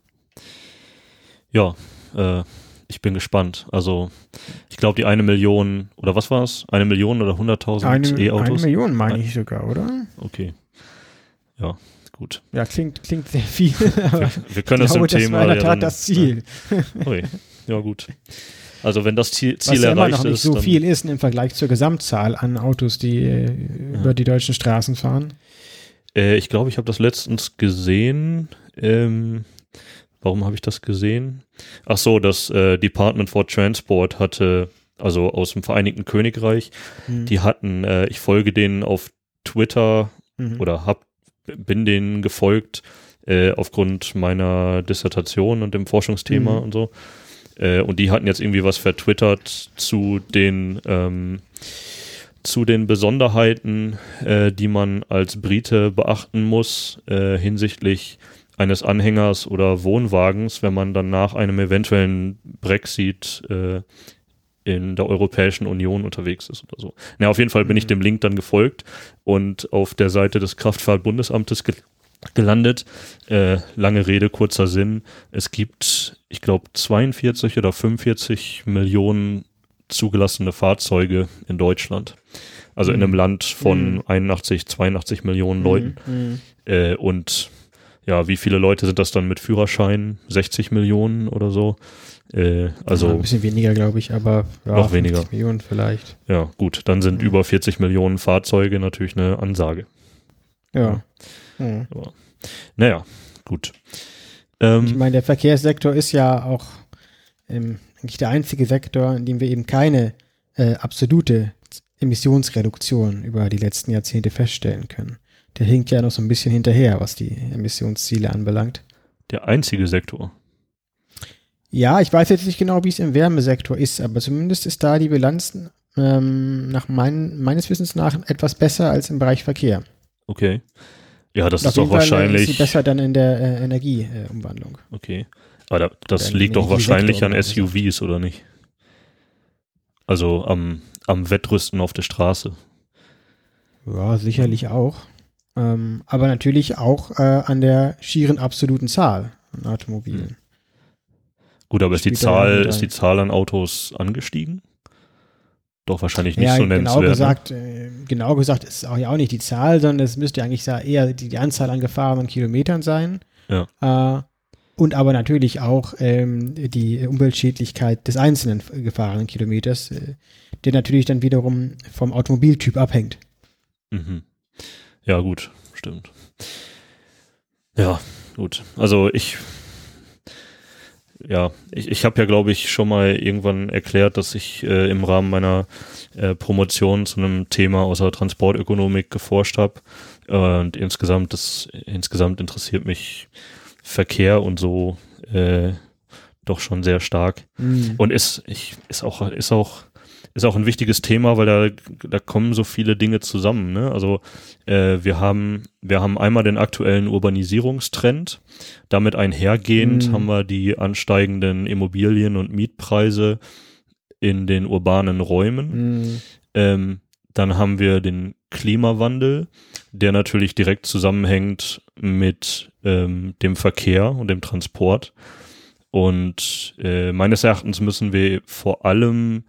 Ja, äh, ich bin gespannt. Also, ich glaube, die eine Million, oder was war es? Eine Million oder hunderttausend Eine, eine E-Autos? Million meine ich sogar, oder? Okay. Ja, gut. Ja, klingt, klingt sehr viel. Aber Wir, wir können ich das im glaube, das Thema. war in der ja Tat dann, das Ziel. Ja, ui. Ja, gut. Also, wenn das Ziel, Ziel Was ja immer erreicht noch nicht ist. so dann, viel ist im Vergleich zur Gesamtzahl an Autos, die äh, über die deutschen Straßen fahren. Äh, ich glaube, ich habe das letztens gesehen. Ähm, warum habe ich das gesehen? Ach so, das äh, Department for Transport hatte, also aus dem Vereinigten Königreich, Hm. die hatten, äh, ich folge denen auf Twitter Mhm. oder hab, bin denen gefolgt äh, aufgrund meiner Dissertation und dem Forschungsthema Mhm. und so. Äh, und die hatten jetzt irgendwie was vertwittert zu den ähm, zu den Besonderheiten, äh, die man als Brite beachten muss äh, hinsichtlich eines Anhängers oder Wohnwagens, wenn man dann nach einem eventuellen Brexit äh, in der Europäischen Union unterwegs ist oder so. Na, auf jeden Fall bin ich dem Link dann gefolgt und auf der Seite des Kraftfahrtbundesamtes ge gelandet. Äh, lange Rede, kurzer Sinn. Es gibt, ich glaube, zweiundvierzig oder fünfundvierzig Millionen zugelassene Fahrzeuge in Deutschland. Also in einem Land von Mhm. einundachtzig, zweiundachtzig Millionen Leuten. Mhm. Äh, und ja, wie viele Leute sind das dann mit Führerschein? sechzig Millionen oder so? Äh, also Ja, ein bisschen weniger, glaube ich, aber ja, noch weniger. fünfzig Millionen vielleicht. Ja, gut, dann sind Mhm. über vierzig Millionen Fahrzeuge natürlich eine Ansage. Ja. Mhm. Aber, naja, gut. Ähm, Ich meine, der Verkehrssektor ist ja auch ähm, eigentlich der einzige Sektor, in dem wir eben keine äh, absolute Emissionsreduktion über die letzten Jahrzehnte feststellen können. Der hinkt ja noch so ein bisschen hinterher, was die Emissionsziele anbelangt. der einzige Sektor. Ja, ich weiß jetzt nicht genau, wie es im Wärmesektor ist, aber zumindest ist da die Bilanz ähm, nach mein, meines Wissens nach etwas besser als im Bereich Verkehr. Okay. Ja, das Und ist doch auf jeden Fall, äh, wahrscheinlich. ist sie besser dann in der äh, Energieumwandlung. Okay. Aber da, das Oder liegt doch Energiesektor, wahrscheinlich an genau S U Vs, oder nicht? Also am, am Wettrüsten auf der Straße. Ja, sicherlich auch. Ähm, aber natürlich auch äh, an der schieren absoluten Zahl an Automobilen. Gut, aber ist die Spielt da Zahl, mit ist rein. die Zahl an Autos angestiegen? Doch wahrscheinlich nicht Ja, so genau nennenswert. Ne? gesagt, äh, genau gesagt ist auch ja auch nicht die Zahl, sondern es müsste eigentlich sa- eher die, die Anzahl an gefahrenen Kilometern sein. Ja. Äh, und aber natürlich auch ähm, die Umweltschädlichkeit des einzelnen f- gefahrenen Kilometers, äh, der natürlich dann wiederum vom Automobiltyp abhängt. Mhm. Ja, gut, stimmt. Ja, gut. Also ich, ja, ich, ich habe ja, glaube ich, schon mal irgendwann erklärt, dass ich äh, im Rahmen meiner äh, Promotion zu einem Thema aus der Transportökonomik geforscht habe. Und insgesamt, das, insgesamt interessiert mich Verkehr und so äh, doch schon sehr stark. Mhm. Und ist, ich, ist auch, ist auch, ist auch ein wichtiges Thema, weil da, da kommen so viele Dinge zusammen, ne? Also äh, wir haben, wir haben einmal den aktuellen Urbanisierungstrend. Damit einhergehend mhm. haben wir die ansteigenden Immobilien- und Mietpreise in den urbanen Räumen. Mhm. Ähm, dann haben wir den Klimawandel, der natürlich direkt zusammenhängt mit ähm, dem Verkehr und dem Transport. Und äh, meines Erachtens müssen wir vor allem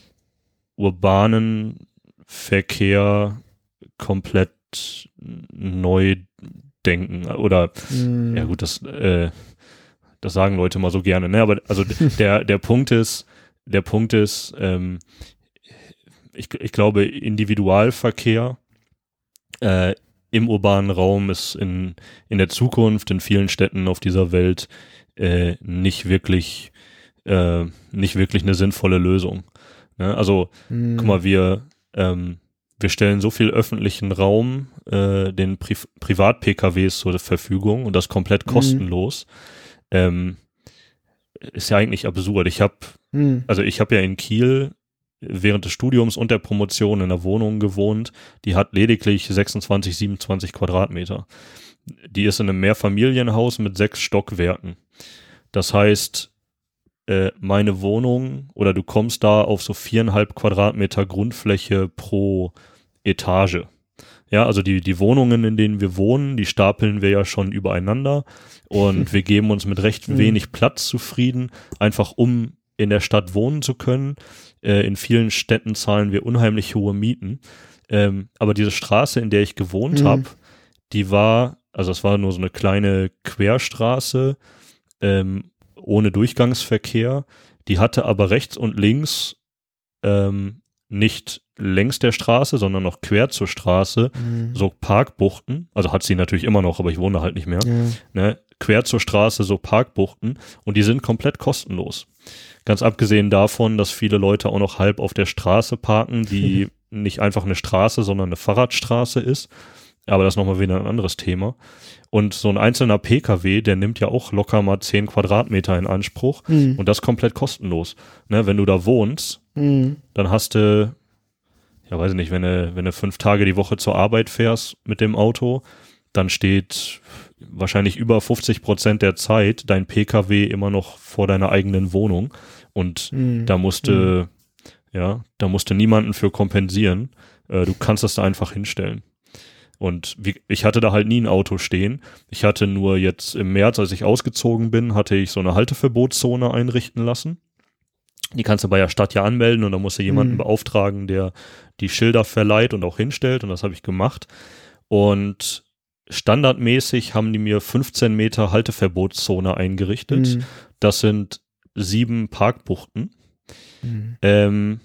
urbanen Verkehr komplett neu denken. Oder, mm. ja gut, das, äh, das sagen Leute mal so gerne, ne? Aber also der, der Punkt ist, der Punkt ist, ähm, ich, ich glaube, Individualverkehr äh, im urbanen Raum ist in, in der Zukunft in vielen Städten auf dieser Welt äh, nicht wirklich, äh, nicht wirklich eine sinnvolle Lösung. Ne? Also, hm. guck mal, wir, ähm, wir stellen so viel öffentlichen Raum äh, den Pri- Privat-P K Ws zur Verfügung und das komplett kostenlos. Hm. Ähm, ist ja eigentlich absurd. Ich habe, hm. also ich habe ja in Kiel während des Studiums und der Promotion in einer Wohnung gewohnt, die hat lediglich sechsundzwanzig, siebenundzwanzig Quadratmeter. Die ist in einem Mehrfamilienhaus mit sechs Stockwerken. Das heißt, äh, meine Wohnung oder du kommst da auf so viereinhalb Quadratmeter Grundfläche pro Etage. Ja, also die, die Wohnungen, in denen wir wohnen, die stapeln wir ja schon übereinander und wir geben uns mit recht wenig Platz zufrieden, einfach um in der Stadt wohnen zu können. Äh, in vielen Städten zahlen wir unheimlich hohe Mieten. Ähm, aber diese Straße, in der ich gewohnt mhm. habe, die war, also es war nur so eine kleine Querstraße, ähm, ohne Durchgangsverkehr. Die hatte aber rechts und links ähm, nicht längs der Straße, sondern noch quer zur Straße, mhm. so Parkbuchten. Also hat sie natürlich immer noch, aber ich wohne halt nicht mehr. Ja. Ne? Quer zur Straße so Parkbuchten und die sind komplett kostenlos. Ganz abgesehen davon, dass viele Leute auch noch halb auf der Straße parken, die nicht einfach eine Straße, sondern eine Fahrradstraße ist. Aber das ist nochmal wieder ein anderes Thema. Und so ein einzelner P K W, der nimmt ja auch locker mal zehn Quadratmeter in Anspruch mhm. und das komplett kostenlos. Ne, wenn du da wohnst, mhm. dann hast du, ja weiß ich nicht, wenn du, wenn du fünf Tage die Woche zur Arbeit fährst mit dem Auto, dann steht wahrscheinlich über fünfzig Prozent der Zeit dein P K W immer noch vor deiner eigenen Wohnung und mhm. da musste, mhm. ja, da musste niemanden für kompensieren. Äh, du kannst das da einfach hinstellen. Und wie, ich hatte da halt nie ein Auto stehen. Ich hatte nur jetzt im März, als ich ausgezogen bin, hatte ich so eine Halteverbotszone einrichten lassen. Die kannst du bei der Stadt ja anmelden und dann musst du jemanden mhm. beauftragen, der die Schilder verleiht und auch hinstellt und das habe ich gemacht. Und standardmäßig haben die mir fünfzehn Meter Halteverbotszone eingerichtet. Mhm. Das sind sieben Parkbuchten. Mhm. Ähm,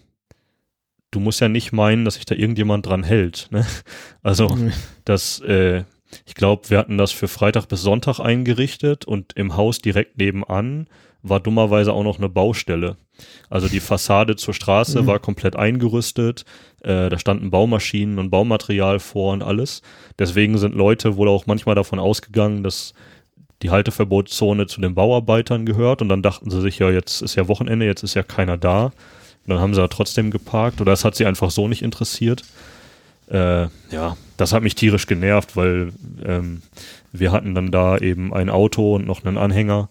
du musst ja nicht meinen, dass sich da irgendjemand dran hält. Ne? Also mhm. das, äh, ich glaube, wir hatten das für Freitag bis Sonntag eingerichtet und im Haus direkt nebenan war dummerweise auch noch eine Baustelle. Also die Fassade zur Straße mhm. war komplett eingerüstet, äh, da standen Baumaschinen und Baumaterial vor und alles. Deswegen sind Leute wohl auch manchmal davon ausgegangen, dass die Halteverbotszone zu den Bauarbeitern gehört und dann dachten sie sich, ja, jetzt ist ja Wochenende, jetzt ist ja keiner da. Und dann haben sie da trotzdem geparkt oder es hat sie einfach so nicht interessiert. Äh, ja, das hat mich tierisch genervt, weil ähm, wir hatten dann da eben ein Auto und noch einen Anhänger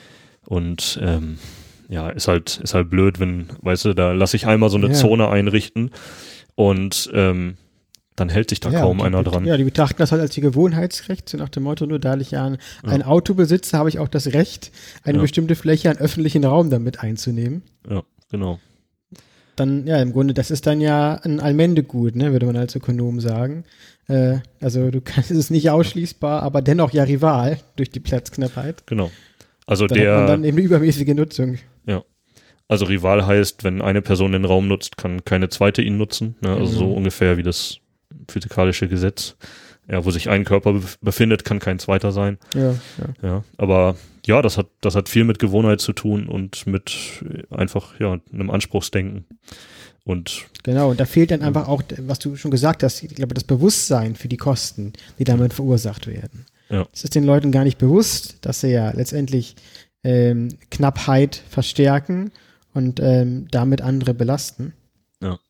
und ähm, ja, ist halt, ist halt blöd, wenn, weißt du, da lasse ich einmal so eine ja. Zone einrichten und ähm, dann hält sich da ja, kaum einer dran. Ja, die betrachten das halt als ihr Gewohnheitsrecht, so nach dem Motto, nur da ich ja ein, ja. ein Auto besitze, habe ich auch das Recht, eine ja. bestimmte Fläche an öffentlichen Raum damit einzunehmen. Ja, genau. Dann, ja, im Grunde, das ist dann ja ein Allmendegut, ne, würde man als Ökonom sagen. Äh, also du kannst, es ist nicht ausschließbar, aber dennoch ja Rival durch die Platzknappheit. Genau. Also da der. hat man dann eben eine übermäßige Nutzung. Ja. Also Rival heißt, wenn eine Person den Raum nutzt, kann keine zweite ihn nutzen. Ne? Also so ungefähr wie das physikalische Gesetz. Ja, wo sich ein Körper bef- befindet, kann kein zweiter sein. Ja, ja. Ja, aber ja, das hat, das hat viel mit Gewohnheit zu tun und mit einfach, ja, einem Anspruchsdenken. Und Genau, und da fehlt dann einfach auch, was du schon gesagt hast, ich glaube, das Bewusstsein für die Kosten, die damit verursacht werden. Ja. Es ist den Leuten gar nicht bewusst, dass sie ja letztendlich ähm, Knappheit verstärken und ähm, damit andere belasten. Ja.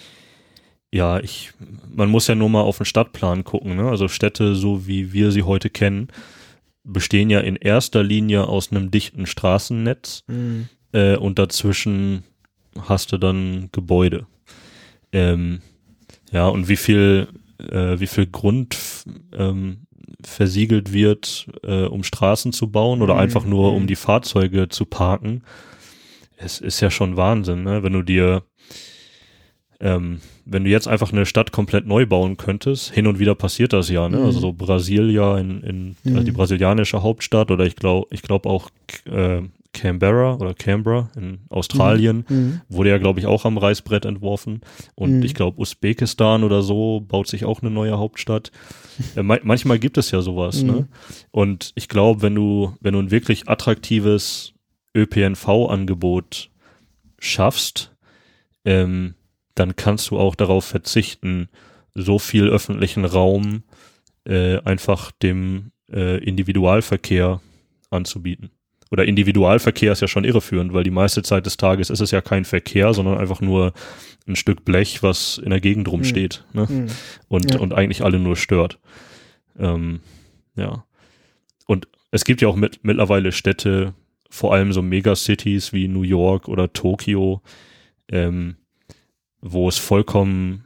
Ja, ich, man muss ja nur mal auf den Stadtplan gucken, ne? Also Städte, so wie wir sie heute kennen, bestehen ja in erster Linie aus einem dichten Straßennetz Mhm. äh, und dazwischen hast du dann Gebäude. Ähm, ja, und wie viel, äh, wie viel Grund ähm, versiegelt wird, äh, um Straßen zu bauen oder Mhm. einfach nur, Mhm. um die Fahrzeuge zu parken. Es ist ja schon Wahnsinn, ne? Wenn du dir Ähm, wenn du jetzt einfach eine Stadt komplett neu bauen könntest, hin und wieder passiert das ja, ne? Mhm. Also so Brasilia in, in Mhm. äh, die brasilianische Hauptstadt oder ich glaube, ich glaube auch äh, Canberra oder Canberra in Australien Mhm. wurde ja, glaube ich, auch am Reißbrett entworfen. Und Mhm. ich glaube, Usbekistan oder so baut sich auch eine neue Hauptstadt. Äh, ma- manchmal gibt es ja sowas, Mhm. ne? Und ich glaube, wenn du, wenn du ein wirklich attraktives Ö P N V-Angebot schaffst, ähm, dann kannst du auch darauf verzichten, so viel öffentlichen Raum äh, einfach dem äh, Individualverkehr anzubieten. Oder Individualverkehr ist ja schon irreführend, weil die meiste Zeit des Tages ist es ja kein Verkehr, sondern einfach nur ein Stück Blech, was in der Gegend rumsteht, ne? Mhm. und, Ja. und eigentlich alle nur stört. Ähm, ja. Und es gibt ja auch mit, mittlerweile Städte, vor allem so Megacities wie New York oder Tokio, ähm, wo es vollkommen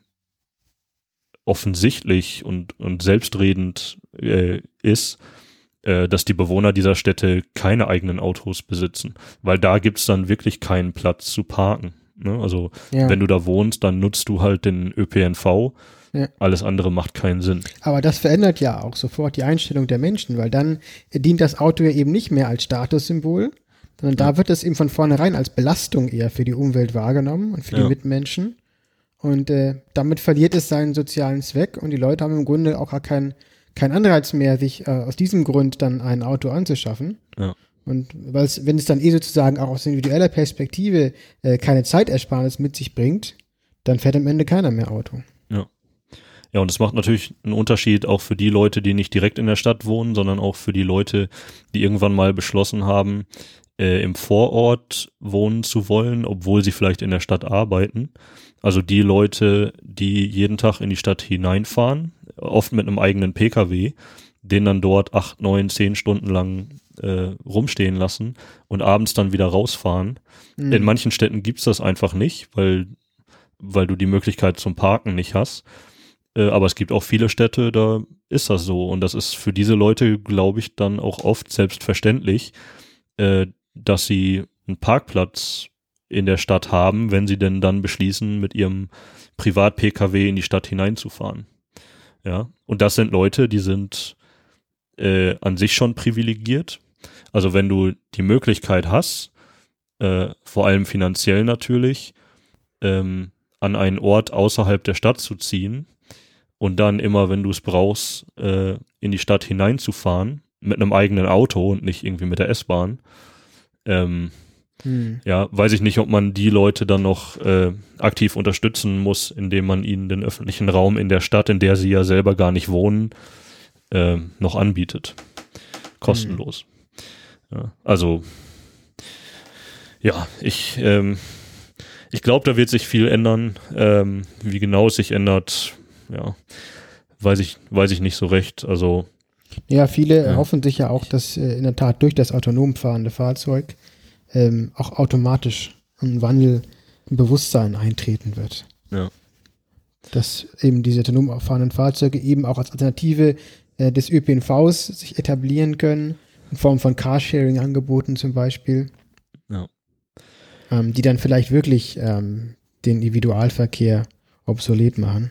offensichtlich und, und selbstredend äh, ist, äh, dass die Bewohner dieser Städte keine eigenen Autos besitzen. Weil da gibt's dann wirklich keinen Platz zu parken. Ne? Also Ja. wenn du da wohnst, dann nutzt du halt den Ö P N V. Ja. Alles andere macht keinen Sinn. Aber das verändert ja auch sofort die Einstellung der Menschen, weil dann dient das Auto ja eben nicht mehr als Statussymbol, sondern da wird es eben von vornherein als Belastung eher für die Umwelt wahrgenommen und für Ja. die Mitmenschen. Und äh, damit verliert es seinen sozialen Zweck und die Leute haben im Grunde auch gar keinen kein Anreiz mehr, sich äh, aus diesem Grund dann ein Auto anzuschaffen. Ja. Und weil's, wenn es dann eh sozusagen auch aus individueller Perspektive äh, keine Zeitersparnis mit sich bringt, dann fährt am Ende keiner mehr Auto. Ja. Ja, und es macht natürlich einen Unterschied auch für die Leute, die nicht direkt in der Stadt wohnen, sondern auch für die Leute, die irgendwann mal beschlossen haben, äh, im Vorort wohnen zu wollen, obwohl sie vielleicht in der Stadt arbeiten. Also die Leute, die jeden Tag in die Stadt hineinfahren, oft mit einem eigenen P K W, den dann dort acht, neun, zehn Stunden lang äh, rumstehen lassen und abends dann wieder rausfahren. Mhm. In manchen Städten gibt's das einfach nicht, weil, weil du die Möglichkeit zum Parken nicht hast. Äh, aber es gibt auch viele Städte, da ist das so. Und das ist für diese Leute, glaube ich, dann auch oft selbstverständlich, äh, dass sie einen Parkplatz in der Stadt haben, wenn sie denn dann beschließen, mit ihrem Privat-P K W in die Stadt hineinzufahren. Ja, und das sind Leute, die sind äh, an sich schon privilegiert. Also wenn du die Möglichkeit hast, äh, vor allem finanziell natürlich, ähm, an einen Ort außerhalb der Stadt zu ziehen und dann immer, wenn du es brauchst, äh, in die Stadt hineinzufahren, mit einem eigenen Auto und nicht irgendwie mit der S-Bahn, ähm, Hm. ja, weiß ich nicht, ob man die Leute dann noch äh, aktiv unterstützen muss, indem man ihnen den öffentlichen Raum in der Stadt, in der sie ja selber gar nicht wohnen, äh, noch anbietet. Kostenlos. Hm. Ja, also, ja, ich, ähm, ich glaube, da wird sich viel ändern. Ähm, wie genau es sich ändert, ja, weiß ich, weiß ich nicht so recht. Also, Ja, viele Ja. erhoffen sich ja auch, dass äh, in der Tat durch das autonom fahrende Fahrzeug ähm, auch automatisch ein Wandel im Bewusstsein eintreten wird. ja, Dass eben diese autonom fahrenden Fahrzeuge eben auch als Alternative äh, des Ö P N Vs sich etablieren können, in Form von Carsharing-Angeboten zum Beispiel, ja. ähm, die dann vielleicht wirklich ähm, den Individualverkehr obsolet machen.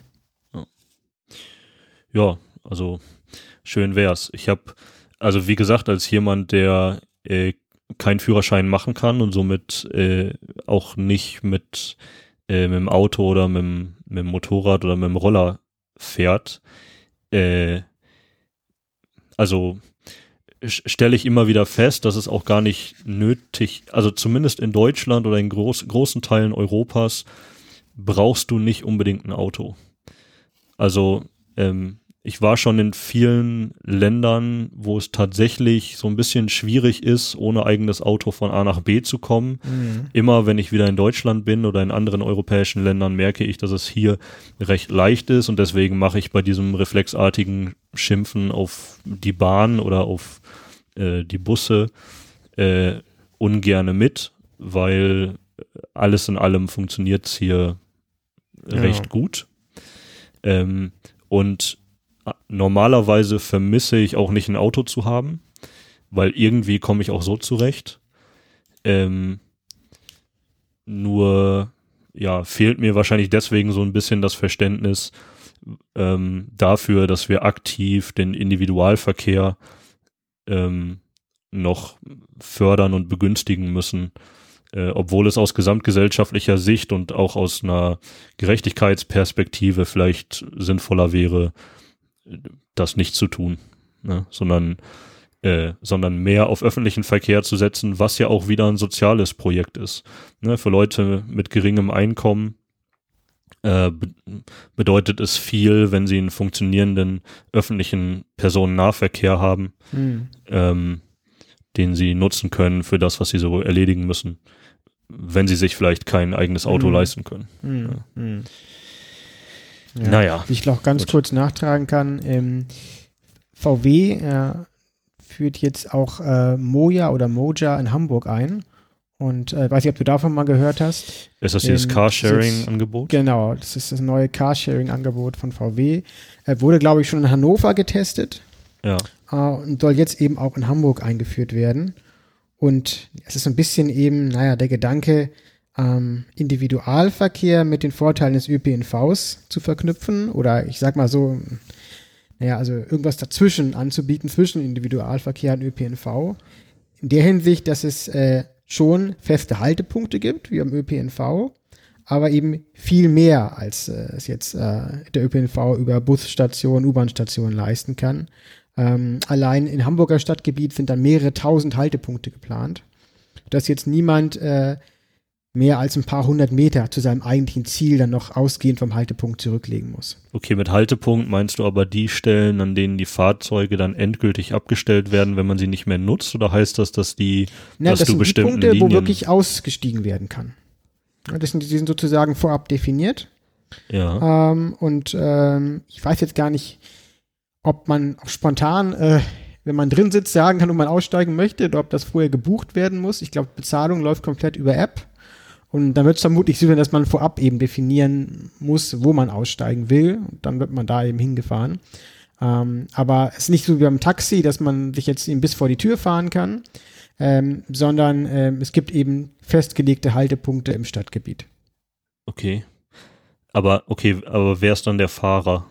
Ja, also schön wär's. Ich habe, also wie gesagt, als jemand, der äh, keinen Führerschein machen kann und somit äh, auch nicht mit, äh, mit dem Auto oder mit dem, mit dem Motorrad oder mit dem Roller fährt, äh, also stelle ich immer wieder fest, dass es auch gar nicht nötig, also zumindest in Deutschland oder in groß, großen Teilen Europas brauchst du nicht unbedingt ein Auto. Also ähm, ich war schon in vielen Ländern, wo es tatsächlich so ein bisschen schwierig ist, ohne eigenes Auto von A nach B zu kommen. Mhm. Immer wenn ich wieder in Deutschland bin oder in anderen europäischen Ländern, merke ich, dass es hier recht leicht ist und deswegen mache ich bei diesem reflexartigen Schimpfen auf die Bahn oder auf äh, die Busse äh, ungerne mit, weil alles in allem funktioniert es hier ja. recht gut. Ähm, und normalerweise vermisse ich auch nicht ein Auto zu haben, weil irgendwie komme ich auch so zurecht. Ähm, nur ja, fehlt mir wahrscheinlich deswegen so ein bisschen das Verständnis ähm, dafür, dass wir aktiv den Individualverkehr ähm, noch fördern und begünstigen müssen, äh, obwohl es aus gesamtgesellschaftlicher Sicht und auch aus einer Gerechtigkeitsperspektive vielleicht sinnvoller wäre, das nicht zu tun, ne? sondern, äh, sondern mehr auf öffentlichen Verkehr zu setzen, was ja auch wieder ein soziales Projekt ist. Ne? Für Leute mit geringem Einkommen äh, be- bedeutet es viel, wenn sie einen funktionierenden öffentlichen Personennahverkehr haben, mhm. ähm, den sie nutzen können für das, was sie so erledigen müssen, wenn sie sich vielleicht kein eigenes Auto mhm. leisten können. Mhm. Ja. Mhm. Ja, naja. Wie ich noch ganz Gut. kurz nachtragen kann, ähm, V W äh, führt jetzt auch äh, Moja oder Moja in Hamburg ein und äh, weiß nicht, ob du davon mal gehört hast. Ist das dieses ähm, Carsharing-Angebot? Genau, das ist das neue Carsharing-Angebot von V W. Äh, wurde, glaube ich, schon in Hannover getestet ja. äh, und soll jetzt eben auch in Hamburg eingeführt werden. Und es ist so ein bisschen eben, naja, der Gedanke, Ähm, Individualverkehr mit den Vorteilen des Ö P N Vs zu verknüpfen oder ich sag mal so, naja, also irgendwas dazwischen anzubieten, zwischen Individualverkehr und Ö P N V. In der Hinsicht, dass es äh, schon feste Haltepunkte gibt, wie am Ö P N V, aber eben viel mehr, als äh, es jetzt äh, der Ö P N V über Busstationen, U-Bahn-Stationen leisten kann. Ähm, allein im Hamburger Stadtgebiet sind dann mehrere tausend Haltepunkte geplant, dass jetzt niemand äh, mehr als ein paar hundert Meter zu seinem eigentlichen Ziel dann noch ausgehend vom Haltepunkt zurücklegen muss. Okay, mit Haltepunkt meinst du aber die Stellen, an denen die Fahrzeuge dann endgültig abgestellt werden, wenn man sie nicht mehr nutzt? Oder heißt das, dass die, Na, dass das du sind bestimmten die Punkte, Linien... wo wirklich ausgestiegen werden kann. Das sind, die sind sozusagen vorab definiert. Ja. Ähm, und ähm, ich weiß jetzt gar nicht, ob man auch spontan, äh, wenn man drin sitzt, sagen kann, ob man aussteigen möchte oder ob das vorher gebucht werden muss. Ich glaube, Bezahlung läuft komplett über App. Und dann wird es vermutlich so sein, dass man vorab eben definieren muss, wo man aussteigen will. Und dann wird man da eben hingefahren. Ähm, aber es ist nicht so wie beim Taxi, dass man sich jetzt eben bis vor die Tür fahren kann, ähm, sondern ähm, es gibt eben festgelegte Haltepunkte im Stadtgebiet. Okay. Aber okay, aber wer ist dann der Fahrer?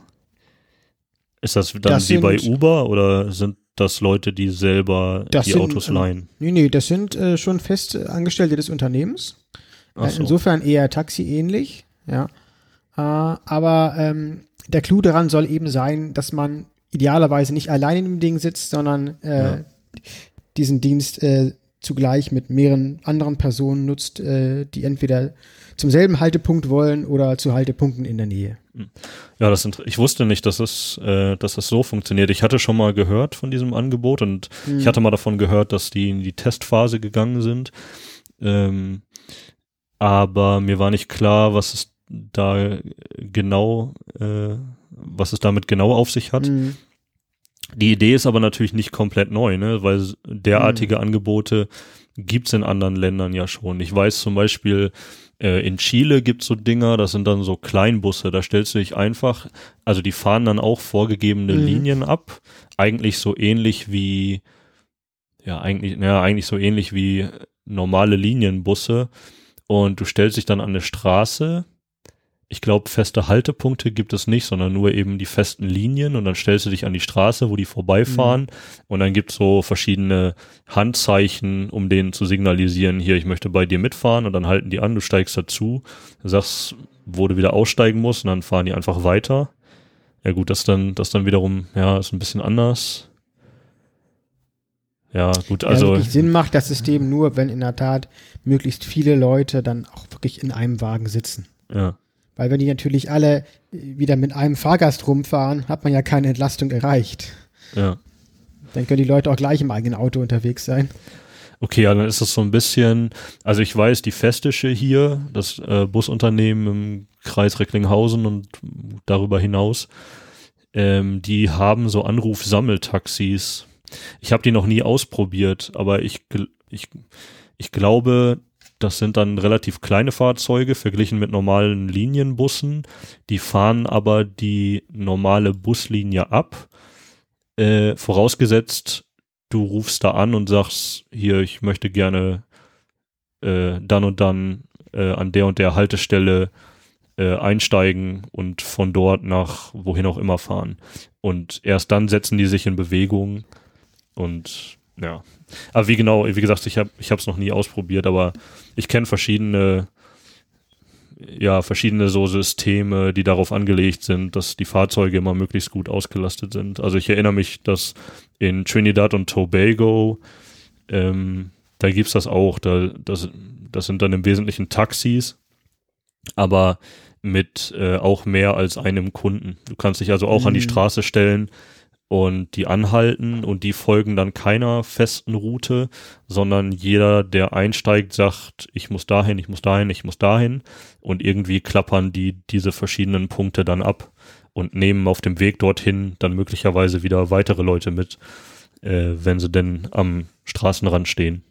Ist das dann das wie sind, bei Uber oder sind das Leute, die selber die sind, Autos leihen? Nee, nee, das sind äh, schon fest Angestellte des Unternehmens. Ach so. Insofern eher Taxi-ähnlich, ja. Äh, aber ähm, der Clou daran soll eben sein, dass man idealerweise nicht allein in dem Ding sitzt, sondern äh, ja. diesen Dienst äh, zugleich mit mehreren anderen Personen nutzt, äh, die entweder zum selben Haltepunkt wollen oder zu Haltepunkten in der Nähe. Ja, das sind, ich wusste nicht, dass es, äh, dass es so funktioniert. Ich hatte schon mal gehört von diesem Angebot und hm. ich hatte mal davon gehört, dass die in die Testphase gegangen sind. Ähm, aber mir war nicht klar, was es da genau, äh, was es damit genau auf sich hat. Mhm. Die Idee ist aber natürlich nicht komplett neu, ne, weil derartige mhm. Angebote gibt's in anderen Ländern ja schon. Ich weiß zum Beispiel, äh, in Chile gibt's so Dinger, das sind dann so Kleinbusse, da stellst du dich einfach, also die fahren dann auch vorgegebene mhm. Linien ab, eigentlich so ähnlich wie, ja eigentlich, ja eigentlich so ähnlich wie normale Linienbusse. Und du stellst dich dann an eine Straße, ich glaube, feste Haltepunkte gibt es nicht, sondern nur eben die festen Linien und dann stellst du dich an die Straße, wo die vorbeifahren mhm. und dann gibt es so verschiedene Handzeichen, um denen zu signalisieren, hier, ich möchte bei dir mitfahren und dann halten die an, du steigst dazu, sagst, wo du wieder aussteigen musst und dann fahren die einfach weiter. Ja gut, das dann, das dann wiederum, ja, ist ein bisschen anders. Ja, gut, also. Ja, wirklich Sinn macht das System nur, wenn in der Tat möglichst viele Leute dann auch wirklich in einem Wagen sitzen. Ja. Weil wenn die natürlich alle wieder mit einem Fahrgast rumfahren, hat man ja keine Entlastung erreicht. Ja. Dann können die Leute auch gleich im eigenen Auto unterwegs sein. Okay, ja, dann ist das so ein bisschen, also ich weiß, die Festische hier, das äh, Busunternehmen im Kreis Recklinghausen und darüber hinaus, ähm, die haben so Anruf-Sammeltaxis. Ich habe die noch nie ausprobiert, aber ich, ich, ich glaube, das sind dann relativ kleine Fahrzeuge verglichen mit normalen Linienbussen. Die fahren aber die normale Buslinie ab, äh, vorausgesetzt, du rufst da an und sagst, hier, ich möchte gerne äh, dann und dann äh, an der und der Haltestelle äh, einsteigen und von dort nach wohin auch immer fahren. Und erst dann setzen die sich in Bewegung und ja. Aber wie genau, wie gesagt, ich habe ich habe es noch nie ausprobiert, aber ich kenne verschiedene ja, verschiedene so Systeme, die darauf angelegt sind, dass die Fahrzeuge immer möglichst gut ausgelastet sind. Also ich erinnere mich, dass in Trinidad und Tobago, ähm, da gibt's das auch, da, das, das sind dann im Wesentlichen Taxis, aber mit äh, auch mehr als einem Kunden. Du kannst dich also auch mhm. an die Straße stellen und die anhalten und die folgen dann keiner festen Route, sondern jeder, der einsteigt, sagt, ich muss dahin, ich muss dahin, ich muss dahin und irgendwie klappern die diese verschiedenen Punkte dann ab und nehmen auf dem Weg dorthin dann möglicherweise wieder weitere Leute mit, äh, wenn sie denn am Straßenrand stehen.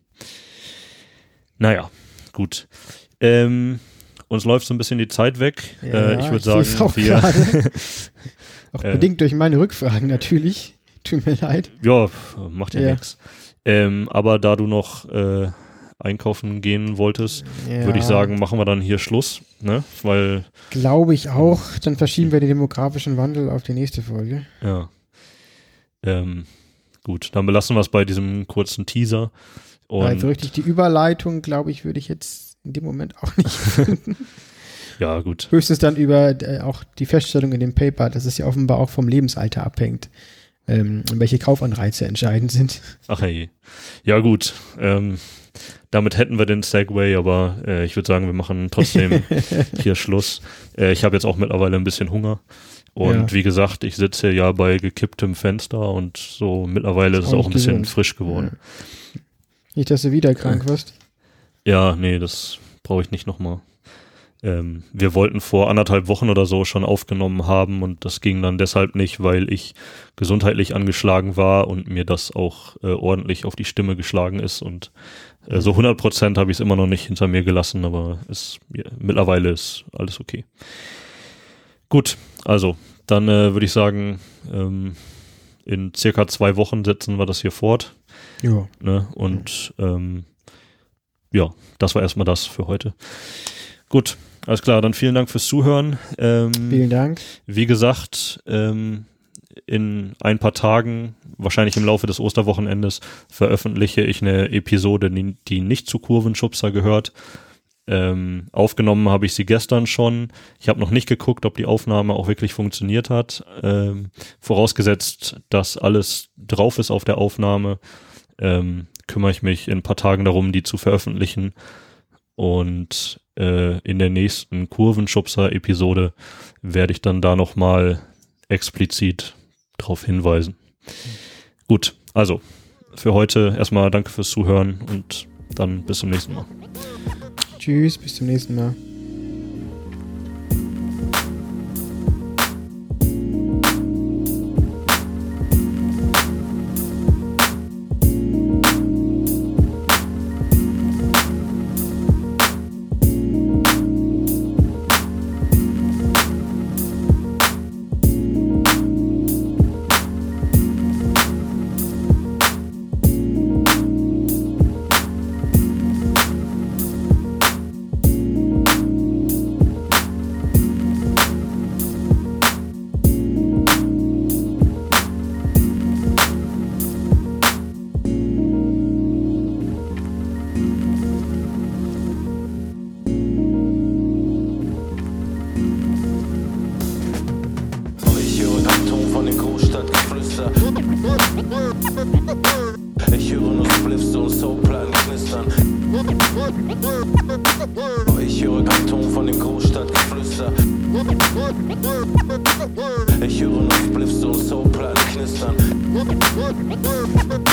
Naja, gut. Ähm, uns läuft so ein bisschen die Zeit weg. Ja, äh, ich würde sagen, wir auch äh, bedingt durch meine Rückfragen natürlich. Tut mir leid. Ja, macht ja, ja. nichts. Ähm, aber da du noch äh, einkaufen gehen wolltest, ja. würde ich sagen, machen wir dann hier Schluss, ne? Weil glaube ich auch. Dann verschieben wir den demografischen Wandel auf die nächste Folge. Ja. Ähm, gut, dann belassen wir es bei diesem kurzen Teaser. Und also richtig die Überleitung, glaube ich, würde ich jetzt in dem Moment auch nicht finden. Ja, gut. Höchstens dann über äh, auch die Feststellung in dem Paper, dass es ja offenbar auch vom Lebensalter abhängt, ähm, welche Kaufanreize entscheidend sind. Ach hey. Ja, gut. Ähm, damit hätten wir den Segway, aber äh, ich würde sagen, wir machen trotzdem hier Schluss. Äh, ich habe jetzt auch mittlerweile ein bisschen Hunger. Und ja. wie gesagt, ich sitze ja bei gekipptem Fenster und so mittlerweile ist es auch ein bisschen gesund. Frisch geworden. Ja. Nicht, dass du wieder krank wirst. Ja, nee, das brauche ich nicht nochmal. Ähm, wir wollten vor anderthalb Wochen oder so schon aufgenommen haben und das ging dann deshalb nicht, weil ich gesundheitlich angeschlagen war und mir das auch äh, ordentlich auf die Stimme geschlagen ist und äh, so hundert Prozent habe ich es immer noch nicht hinter mir gelassen, aber es, ja, mittlerweile ist alles okay. Gut, also dann äh, würde ich sagen, ähm, in circa zwei Wochen setzen wir das hier fort. Ja. Ne? Und ähm, ja, das war erstmal das für heute. Gut, alles klar, dann vielen Dank fürs Zuhören. Ähm, vielen Dank. Wie gesagt, ähm, in ein paar Tagen, wahrscheinlich im Laufe des Osterwochenendes, veröffentliche ich eine Episode, die, die nicht zu Kurvenschubser gehört. Ähm, aufgenommen habe ich sie gestern schon. Ich habe noch nicht geguckt, ob die Aufnahme auch wirklich funktioniert hat. Ähm, vorausgesetzt, dass alles drauf ist auf der Aufnahme, ähm, kümmere ich mich in ein paar Tagen darum, die zu veröffentlichen. Und äh, in der nächsten Kurvenschubser-Episode werde ich dann da nochmal explizit drauf hinweisen. Gut, also für heute erstmal danke fürs Zuhören und dann bis zum nächsten Mal. Tschüss, bis zum nächsten Mal. Flüster. Ich höre nur Spliffs und Soulplatten knistern. Ich höre keinen Ton von dem Großstadtgeflüster. Ich höre nur Spliffs und Soulplatten knistern.